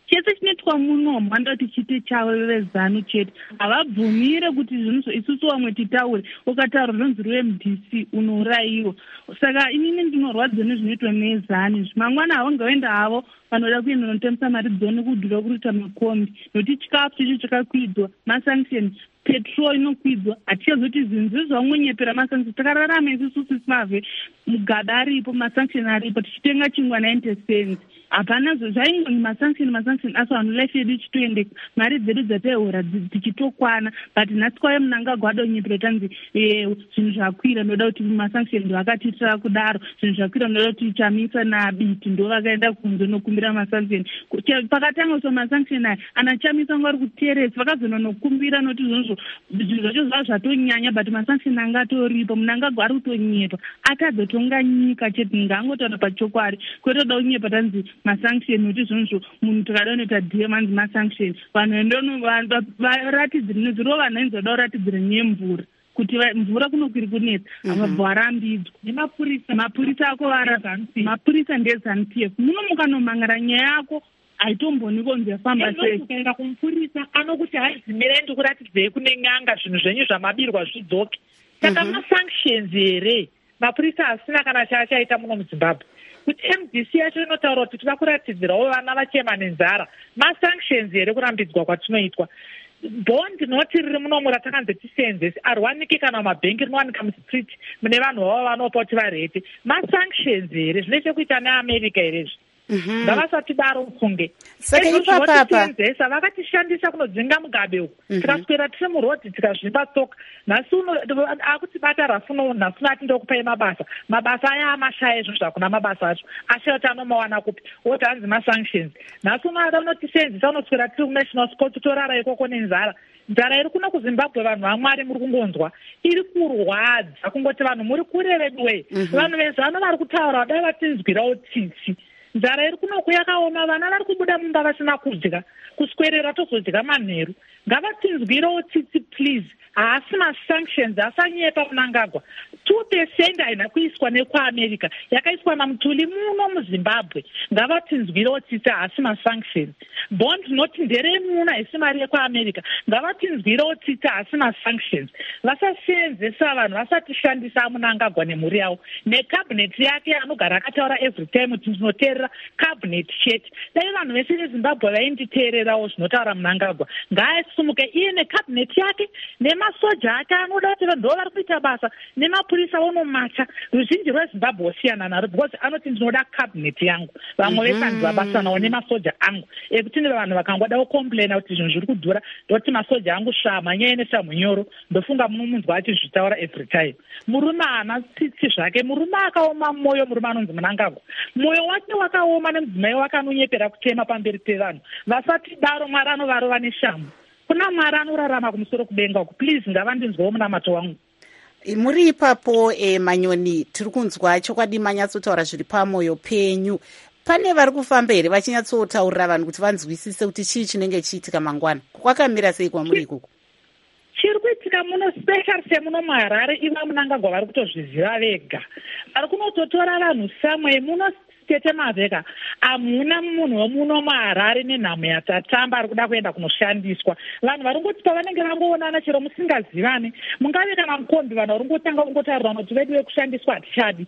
chese chinoitwa muno mhanda kuti chite chavo vezanu chete havabvumire kuti zvinhu isusu vamwe titaure ukataura runzi rwe-M D C unourayiwa. Saka inini ndinorwadza nezvinoitwa nezani mangwana havo ngaenda havo vanoda kuenda notengesa mari dzoni kudhura kuruta makombi nokuti chikafu chicho chakakwidzwa masanction petrol inokwidzwa hatichazoti zvinhu zvizvo zvamwenyepera masanction takararama isusu simavhe mugaba aripo masanction aripo tichitenga chingwa ninety cents hapana zvaingoni masanction masanction asi vanhu life yedu ichitoendeka mari dzedu dzataihora dzichitokwana but nhasi kwauya Mnangagwa adonyepera tanzi zvinhu zvakwira ndoda kuti masanction ndo akatiitira kudaro zvinhu zvakwira ndoda kuti chamisa nabiti ndo vakaenda kunze nokumbira masanction pakatanga so masanction aya ana chamisa ngari kuteresi vakazononokumbira noti zvonzvo zvinhu zvacho zvava zvatonyanya but masanction anga atoripo Mnangagwa ari kutonyepa atazotonga nyika chete ngaangotaura pachokwadi kwetoda kunyepa tanzi masanction nokuti zvonzvo munhu tikadoneta dhiye manzi masanction vanhu endono varatidzire nezviro vanhu ainzoda kuratidzira nyemvura kuti mvura kunokwiri kunetsa avabva varambidzwa nemapurisa mapurisa ako vara mapurisa ndezanu P F muno mukanomangara nyaya yako haitomboni konzi yafamba sei ukaenda kumupurisa anokuti haizimira ndikuratidzei kune n'anga zvinhu zvenyu zvamabirwa zvidzoke saka masanctions here mapurisa hasina kana chaachaita muno muZimbabwe kuti M D C yacho inotaura kuti tida kuratidzirawo vana vachema nenzara masanctions here kurambidzwa kwatinoitwa bhondi noti riri munomu ratakanze tisenzesi arwaniki kana mabhengi rinowanika mustreet mune vanhu vavo vanopa kuti varete masanctions here zvine chekuita neamerica herezvi ngavasati daro kunge saka ipapapa vakatishandisa kunodzinga mugabe uku tikaswera tiri murodhi tikazvimba tsoka nhasi uno akutibata rafuno nhasi uno ati ndokupai mabasa mabasa aya amashaya izvo zvakuna mabasa acho ashati anomawana kupi oti hanzi masanctions nhasi uno ada unotisenzisa unoswera tiri kunational sport torara ikoko nenzara nzara iri kuno kuZimbabwe vanhu vamwari muri kungonzwa iri kurwadza kungoti vanhu muri kure veduwei vanhu vezano vari kutaura vadai vatinzwirawo tsitsi nzara iri kunoku yakaoma vana vari kubuda mumba vasina kudya kuswerera tozodya manheru ngavatinzwirewo tsitsi please haasi masanctions asanyepa Mnangagwa two percent haina kuiswa nekuamerica yakaiswa namutuli muno muZimbabwe ngavatinzwirewo tsitsi haasi masanctions bond noti nderemuno haisi mari yekuamerica ngavatinzwirewo tsitsi haasi masanctions vasasenzesa vanhu vasatishandisa Mnangagwa nemhuri yavo necabinet yake anogara akataura every time kuti ndinoteerera cabinet chete dai vanhu vese veZimbabwe vainditeererawo zvinotaura Mnangagwa ngaasumuke iye necabinet yake nemasoja ake anoda kuti ndo vari kuita basa nemapurisa onomacha ruzhinji rweZimbabwe osiyana naro because anoti ndinoda cabinet yangu vamwe vese handivabasanawo nemasoja angu ekuti ndive vanhu vakangoda kucomplaina kuti zvinhu zviri kudhura ndoti masoja angu shama nyaya nesamunyoro ndofunga muno munhu achizvitaura every time murume haana tsitsi zvake murume akaoma mwoyo murume anonzi Mnangagwa mwoyo wake wakaoma nemudzimai wake anonyepera kutema pamberi pevanhu vasati daro mwari anovarova neshamhu kuna mwari anorarama kumusoro kudenga uku please ngavandinzwawo munamato wangu muri ipapo e, Manyoni tiri kunzwa chokwadi manyatsotaura zviri pamwoyo penyu pane vari kufamba here vachinyatsotaurira vanhu kuti vanzwisise kuti chii chinenge chiitika mangwana kwakamira sei kwamuri ikoko chiri kuitika muno special semuno muHarare iva Mnangagwa vari kutozviziva vega vari kunototora vanhu samwe muno tete mavheka hamuna munhu wemuno muHarare nenhamo yatatamba ari kuda kuenda kunoshandiswa vanhu vari ngoti pavanenge vangoonana chero musingazivane mungave kana mukombi vanhu vari ngotanga kungotarirana kuti vedu vekushandiswa hatichadi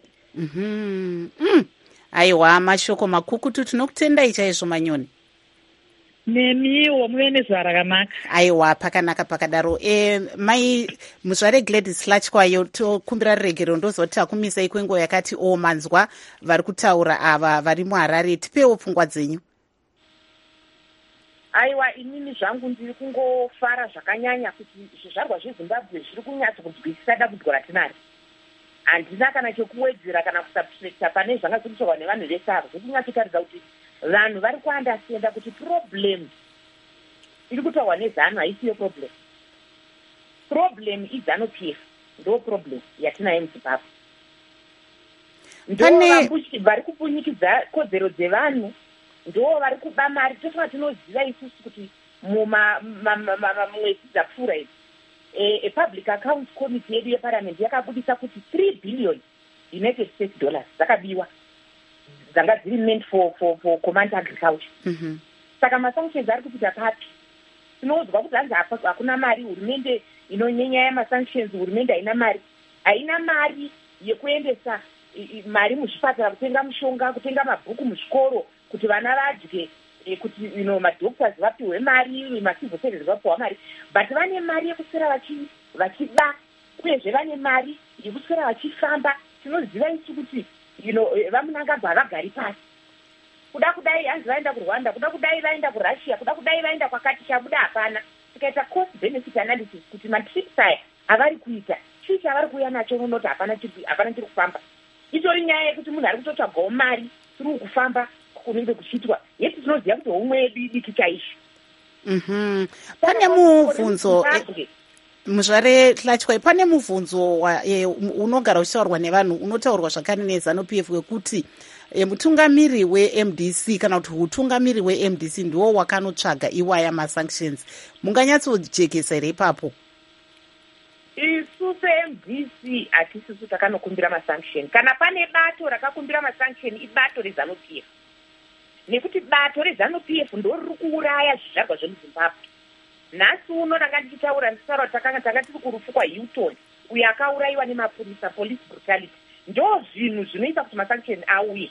aiwa mashoko makukutu tinokutendai chaizvo Manyoni nemiwo muve nezuva rakanaka aiwa pakanaka pakadaro e, mai muzvare Gladys Hlatywayo tokumbira ruregero ndozoti takumisai kwenguva yakati o manzwa vari kutaura ava vari muHarare tipewo pfungwa dzenyu aiwa inini zvangu ndiri kungofara zvakanyanya kuti zvizvarwa zveZimbabwe zviri kunyatsa kunzwisisa dambudziko ratinaro handina kana chekuwedzera kana kusubtracta pane zvanga zviri kutaurwa nevanhu vese ava zviri kunyatsotaridza kuti vanhu vari kuandastenda kuti problem iri kutaurwa nezanu haisiyo problem problem iZanu P F ndo problem yatinayo muZimbabwe ndo vari kupunyikidza kodzero dzevanhu ndo vari kuba mari tofunga tinoziva isusu kuti mumwedzi dzapfuura idzi epublic account committee yedu yeparliament yakabudisa kuti three billion United States dollars dzakabiwa dzanga dziri meant for, for, for command agriculture mm-hmm. saka masanctions ari kupita papi. Tinoudzwa kuti hanzi hakuna mari, hurumende inonyenya yamasanctions, hurumende haina mari. Haina mari yekuendesa mari muzvipatara, kutenga mushonga, kutenga mabhuku muzvikoro, kuti vana vadye, kuti you know, madoctors vapiwe mari, macivil servants vapiwa mari. But vane mari yekuswera vachiba, uyezve vane mari yekuswera vachifamba. Tinoziva isu kuti you know, vamunangagwa havagari pasi. Kuda kudai hanzi vaenda kuRwanda, kuda kudai vaenda kuRussia, kuda kudai vaenda kwakati, chabuda hapana. Tikaita cost benefit analysis kuti matrips aya avari kuita, chii chavari kuuya nacho unoti hapana chiri kufamba. Itori nyaya yekuti munhu ari kutotsvagawo mari tiri kufamba kunenge kuchiitwa. Yeti tinoziva kuti homwe yedu idiki chaishi. Mhm. Pane mubvunzo muzvare Hlatshwayo, pane mubvunzo unogara uchitaurwa nevanhu, unotaurwa zvakare neZANU-P F wekuti E, mutungamiri we-M D C kana kuti utungamiri we-M D C ndiwo wakanotsvaga iwaya masanctions. Munganyatsojekesa here ipapo? Isu se-M D C hatisisu takanokumbira masanction. Kana pane bato rakakumbira masanction ibato reZANU-P F. Nekuti bato reZANU-P F ndo riri kuuraya zvizvarwa zvemuZimbabwe. Nhasi uno ranga ndichitaura ndichitaura takanga tanga tiri kurufu kwaHilton uyo akaurayiwa nemapurisa, police brutality. Ndo zvinhu zvinoita kuti masanction auye.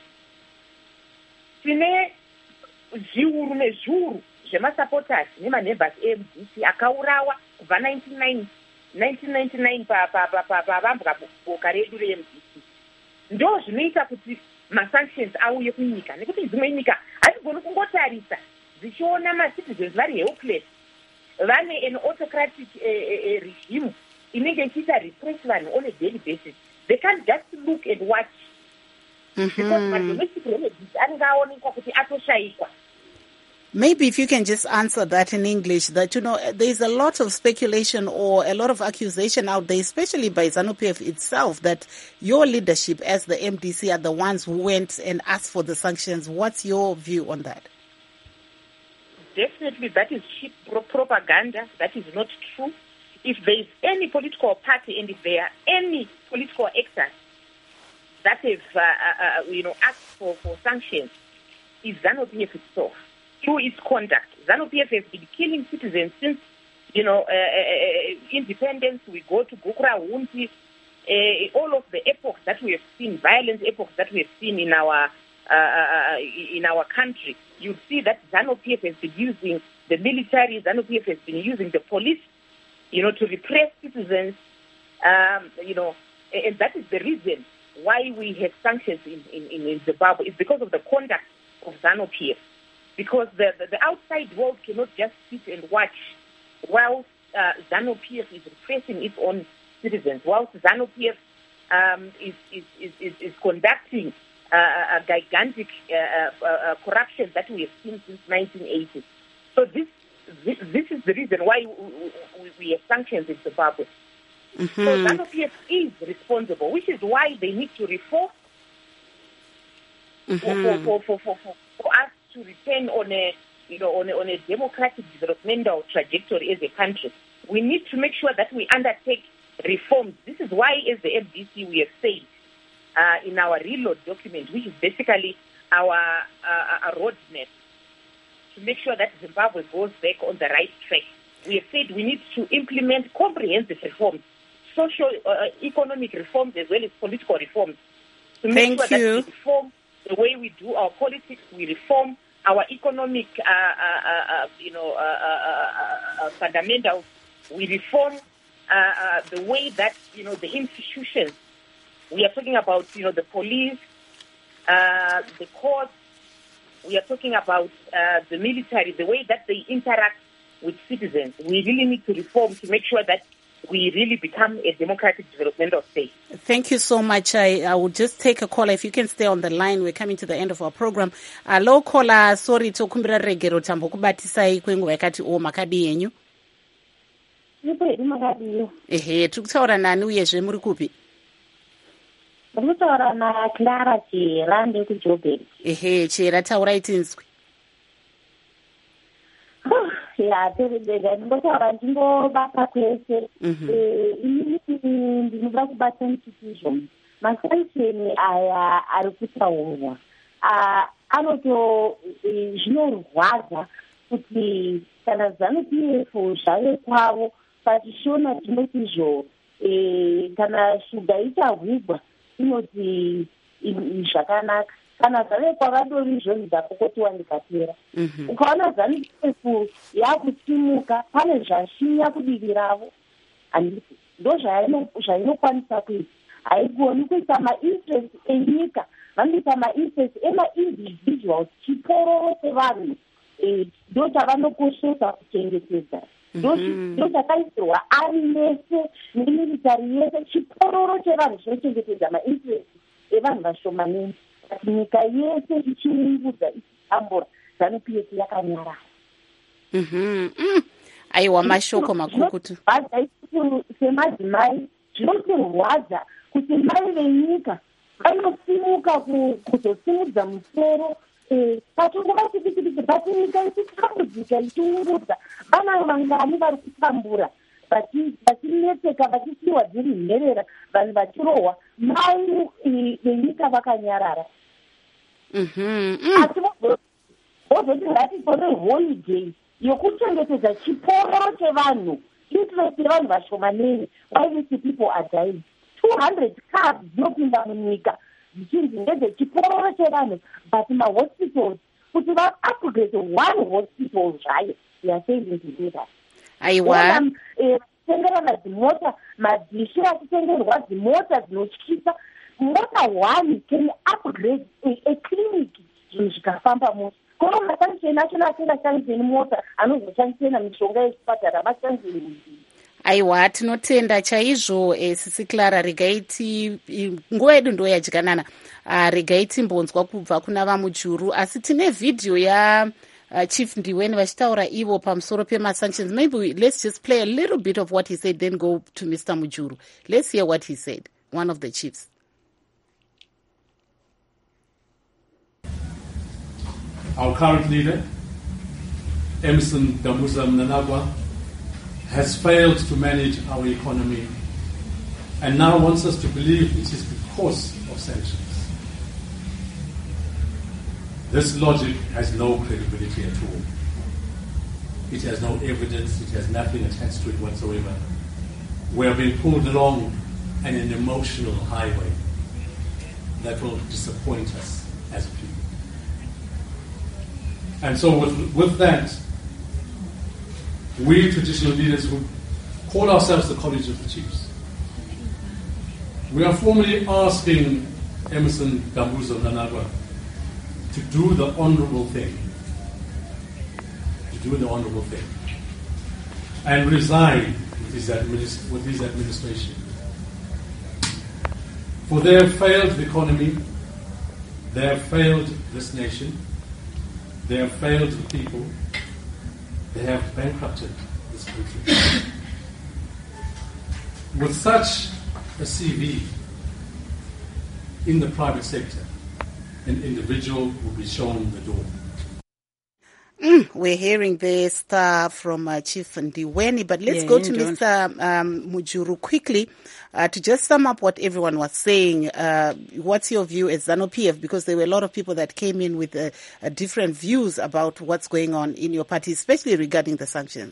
Tine zviuru nezviuru zvemasupporters nemaneighbors e-M D C akaurawa kubva nineteen ninety-nine pavambwa boka redu re-M D C. Ndo zvinoita kuti masanctions auye kunyika, nekuti dzimwe nyika hadzigoni kungotarisa dzichiona macitizens vari helpless, vane an autocratic uh, uh, regime inenge ichiita repress vanhu on a daily basis. They can't just look and watch. Mm-hmm. Because my domestic relatives angaonekwa kuti atoshaikwa. Maybe if you can just answer that in English, that, you know, there's a lot of speculation or a lot of accusation out there, especially by ZANU-P F itself, that your leadership as the M D C are the ones who went and asked for the sanctions. What's your view on that? Definitely, that is cheap propaganda. That is not true. If there is any political party and if there are any political actors that have, uh, uh, you know, asked for, for sanctions, is ZANU-P F itself. Through its conduct, ZANU-P F has been killing citizens since, you know, uh, uh, independence. We go to Gukura, Wunti, uh, all of the epochs that we have seen, violent epochs that we have seen in our uh, in our country. You see that ZANU-P F has been using the military, ZANU-P F has been using the police, you know, to repress citizens, um, you know, and that is the reason why we have sanctions in, in, in Zimbabwe. It's because of the conduct of ZANU-P F. Because the, the, the outside world cannot just sit and watch whilst uh, ZANU-P F is repressing its own citizens, whilst ZANU-P F um, is, is, is, is conducting uh, a gigantic uh, uh, corruption that we have seen since nineteen eighty. So this this, this is the reason why we, we, we have sanctions in Zimbabwe. Mm-hmm. So ZANU-P F is responsible, which is why they need to reform mm-hmm. for, for, for, for, for, for us to return on a, you know, on a, on a democratic developmental trajectory as a country. We need to make sure that we undertake reforms. This is why, as the M D C, we have said uh, in our reload document, which is basically our uh, roadmap, to make sure that Zimbabwe goes back on the right track. We have said we need to implement comprehensive reforms, social, uh, economic reforms, as well as political reforms, to make Thank sure you. that we reform the way we do our politics, we reform our economic, uh, uh, uh, you know, uh, uh, uh, fundamentals. We reform uh, uh, the way that, you know, the institutions. We are talking about, you know, the police, uh, the courts. We are talking about uh, the military, the way that they interact with citizens. We really need to reform to make sure that we really become a democratic developmental state. Thank you so much. I, I will just take a call. If you can stay on the line, we're coming to the end of our program. Hello, caller. Sorry, tokumbira regero tambo kubatisai kwenguva yakati o makadi yenyu. Ehe, tukutaura nani uyezve muri kupi? Ndikutaura na Clara Chera ndekuJoburg. Ehe, Chera taurai tinzwi. Ya, teredega ndingotaura ndingobata kwese. Inini ndinoda kubata institution. Masanction aya ari kutaurwa anoto zvinorwadza kuti kana ZANU P F zvave kwavo pachishona tinoti izvo kana shuga ichahwigwa inoti zvakanaka, kana zvave kwavadori izvozvo dzakokotiwa ndikapera. Ukaona ZANU P F yakusimuka pane zvashinya kudivi ravo, ndo zvainokwanisa kuita. Haigoni kuita mainterest enyika, vanoita mainterest ema-individuals, chipororo chevanhu ndo chavanokoshesa kuchengetedza. Ndo chakaisirwa ari nese nemilitari yese, chipororo chevanhu chinochengetedza mainterest evanhu vashomanene. Asi nyika yese ichiungudza ichitambura, ZANU P F yakanyarara. Aiwa, mashoko makukutu. Semadzimai zvinotirwadza kuti mai venyika vanosimuka kuzosimudza musoro pachinguva chidiki bati nyika ichitambudzika ichiungudza. Vana vangani vari kutambura vachinetseka vachisiyiwa dziri nherera, vanhu vachirohwa, mai venyika vakanyarara. Asi vozoti ngatitore holiday yokuchengetedza chipororo chevanhu, interest yevanhu vashomanene. Why these people are dying? two hundred cars dzinopinda munyika dzichinzi ndedzechipororo chevanhu, but mahospitals kuti vaupgrade one hospital zvayo, they are failing to do that. Aiwa, tengerana dzimota, madhishi achitengerwa dzimota dzinotyisa. Mota one can upgrade a clinic zvinhu zvikafamba musi. Koro mashandiseni achona asingashandiseni mota, anozoshandisena mishonga yechipatara mashandiseni muzi. Aiwa, tinotenda chaizvo. eh, sisi Clara, regaiti nguva yedu ndo yadyanana. uh, regaiti mbonzwa kubva kuna vaMujuru, asi tine vhidhiyo ya uh, Chief Ndiweni vachitaura ivo pamusoro pemasanctions. Maybe let's just play a little bit of what he said, then go to Mister Mujuru. Let's hear what he said, one of the chiefs. Our current leader, Emmerson Dambuza Mnangagwa, has failed to manage our economy and now wants us to believe it is because of sanctions. This logic has no credibility at all. It has no evidence, it has nothing attached to it whatsoever. We are being pulled along an emotional highway that will disappoint us as a people. And so with, with that, we traditional leaders who call ourselves the College of the Chiefs, we are formally asking Emmerson Dambuza Mnangagwa to do the honorable thing, to do the honorable thing, and resign with his, administ- with his administration. For they have failed the economy, they have failed this nation, they have failed the people, they have bankrupted this country. With such a C V in the private sector, an individual will be shown the door. Mm, we're hearing the star from uh, Chief Ndiweni, but let's yeah, go to Mister Um, Mujuru quickly uh, to just sum up what everyone was saying. Uh, what's your view as ZANU P F? Because there were a lot of people that came in with uh, uh, different views about what's going on in your party, especially regarding the sanctions.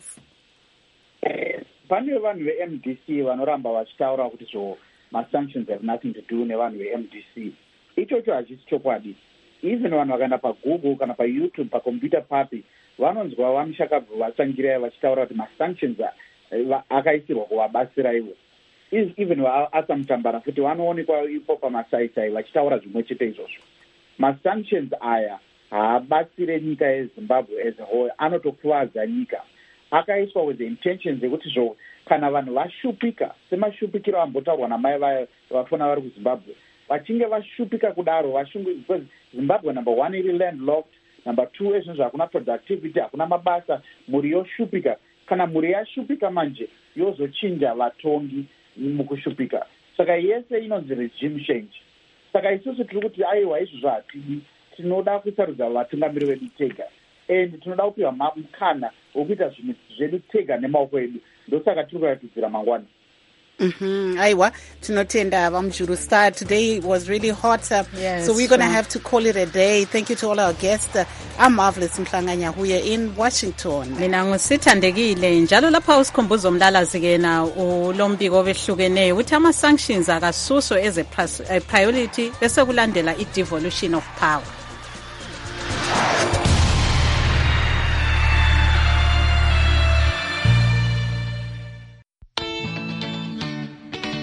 Pane vanhu ve-M D C vanoramba vachitaura kuti zvo ma-sanctions have nothing to do nevanhu ve-M D C. Ichocho hachisi chokwadi. Even vanhu vakaenda paGoogle kana paYouTube paComputer Party vanonzwa vamushakabvu vatsangirai vachitaura kuti ma-sanctions akaisirwa kuvabatsira ivo. Even vaasa mutambara futi vanoonekwa ipo pamasaisai vachitaura zvimwe chete izvozvo. Ma-sanctions aya haabatsire nyika yeZimbabwe as a whole, anotokuvadza nyika. Akaiswa with the intentions yekuti zvo kana vanhu vashupika semashupikiro ambotaurwa namai vafona vari kuZimbabwe, vachinge vashupika kudaro vashungu, because Zimbabwe number one iri landlocked, number two ezvinhu hakuna productivity, hakuna mabasa, muri yoshupika. Kana muri yashupika manje yozochinja vatongi mukushupika. Saka yese inonzi regime change. Saka isusu tiri kuti aiwa izvozvo hatidi, tinoda kusarudza vatungamiri vedu tega, and tinoda kupiwa mukana wekuita zvinhu zvedu tega nemaoko edu. Ndosaka tiri kuratidzira mangwana. Mm-hmm. Aiwa, tinotenda Vamjuru Star. Today was really hot, uh, yes, so we're going to sure. have to call it a day. Thank you to all our guests. Uh, I'm Marvelous Mhlanganya here in Washington. Mina ngusithandekile njalo lapha usikhumbuzo umlalazi ke na ulombiko obehlukeneyo uthi ama sanctions akasuswe as a priority bese kulandela i devolution of power.